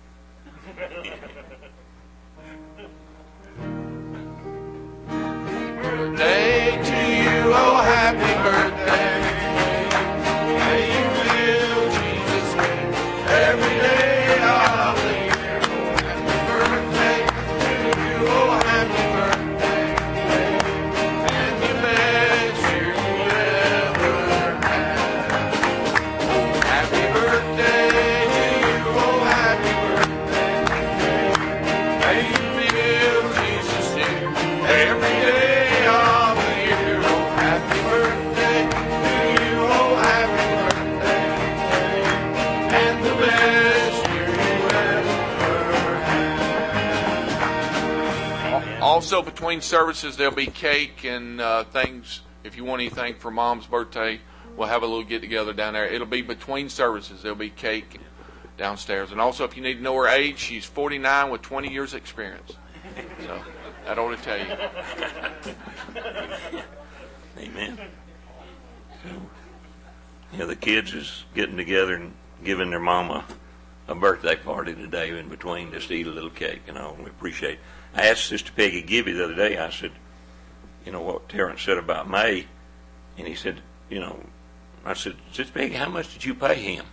C: Birthday to you, oh happy birthday. May you feel Jesus with every day of the year. Happy birthday to you, oh happy birthday. And the best year you ever had. Happy birthday to you, oh happy birthday. May you feel Jesus near every day. Also, between services, there'll be cake and uh, things. If you want anything for Mom's birthday, we'll have a little get-together down there. It'll be between services. There'll be cake downstairs. And also, if you need to know her age, she's forty-nine with twenty years experience. So, that ought to tell you.
B: Amen. So, you know, the kids is getting together and giving their mama a birthday party today in between, just to eat a little cake, and all. We appreciate it. I asked Sister Peggy Gibby the other day, I said, you know, what Terrence said about May, and he said, you know, I said, Sister Peggy, how much did you pay him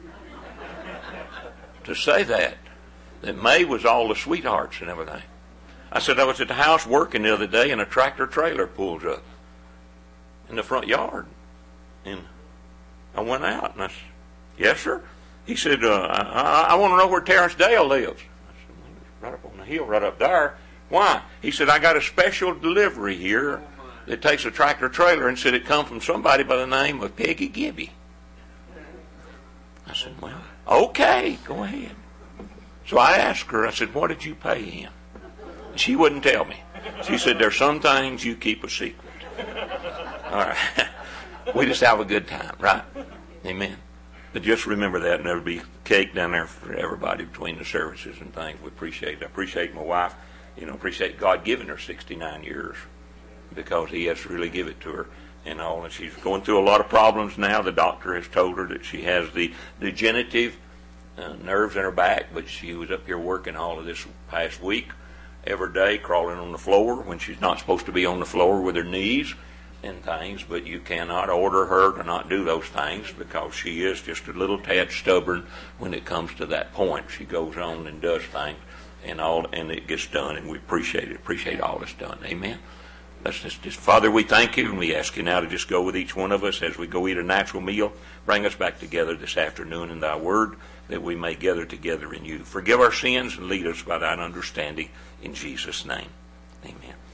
B: to say that? That May was all the sweethearts and everything. I said, I was at the house working the other day, and a tractor trailer pulls up in the front yard. And I went out, and I said, yes, sir? He said, uh, I, I want to know where Terrence Dale lives. Right up on the hill, right up there. Why? He said, I got a special delivery here that takes a tractor trailer, and said it come from somebody by the name of Peggy Gibby. I said, well, okay, go ahead. So I asked her, I said, what did you pay him? She wouldn't tell me. She said, there's some things you keep a secret. All right. We just have a good time, right? Amen. But just remember that, and there'll be cake down there for everybody between the services and things. We appreciate it. I appreciate my wife. You know, appreciate God giving her sixty-nine years, because He has to really give it to her and all. And she's going through a lot of problems now. The doctor has told her that she has the degenerative uh, nerves in her back, but she was up here working all of this past week, every day, crawling on the floor when she's not supposed to be on the floor with her knees and things. But you cannot order her to not do those things, because she is just a little tad stubborn when it comes to that point. She goes on and does things and all, and it gets done, and we appreciate it. Appreciate all that's done. Amen. Let's just, just, Father, we thank you, and we ask you now to just go with each one of us as we go eat a natural meal. Bring us back together this afternoon in thy word, that we may gather together in you. Forgive our sins and lead us by thine understanding. In Jesus' name, amen.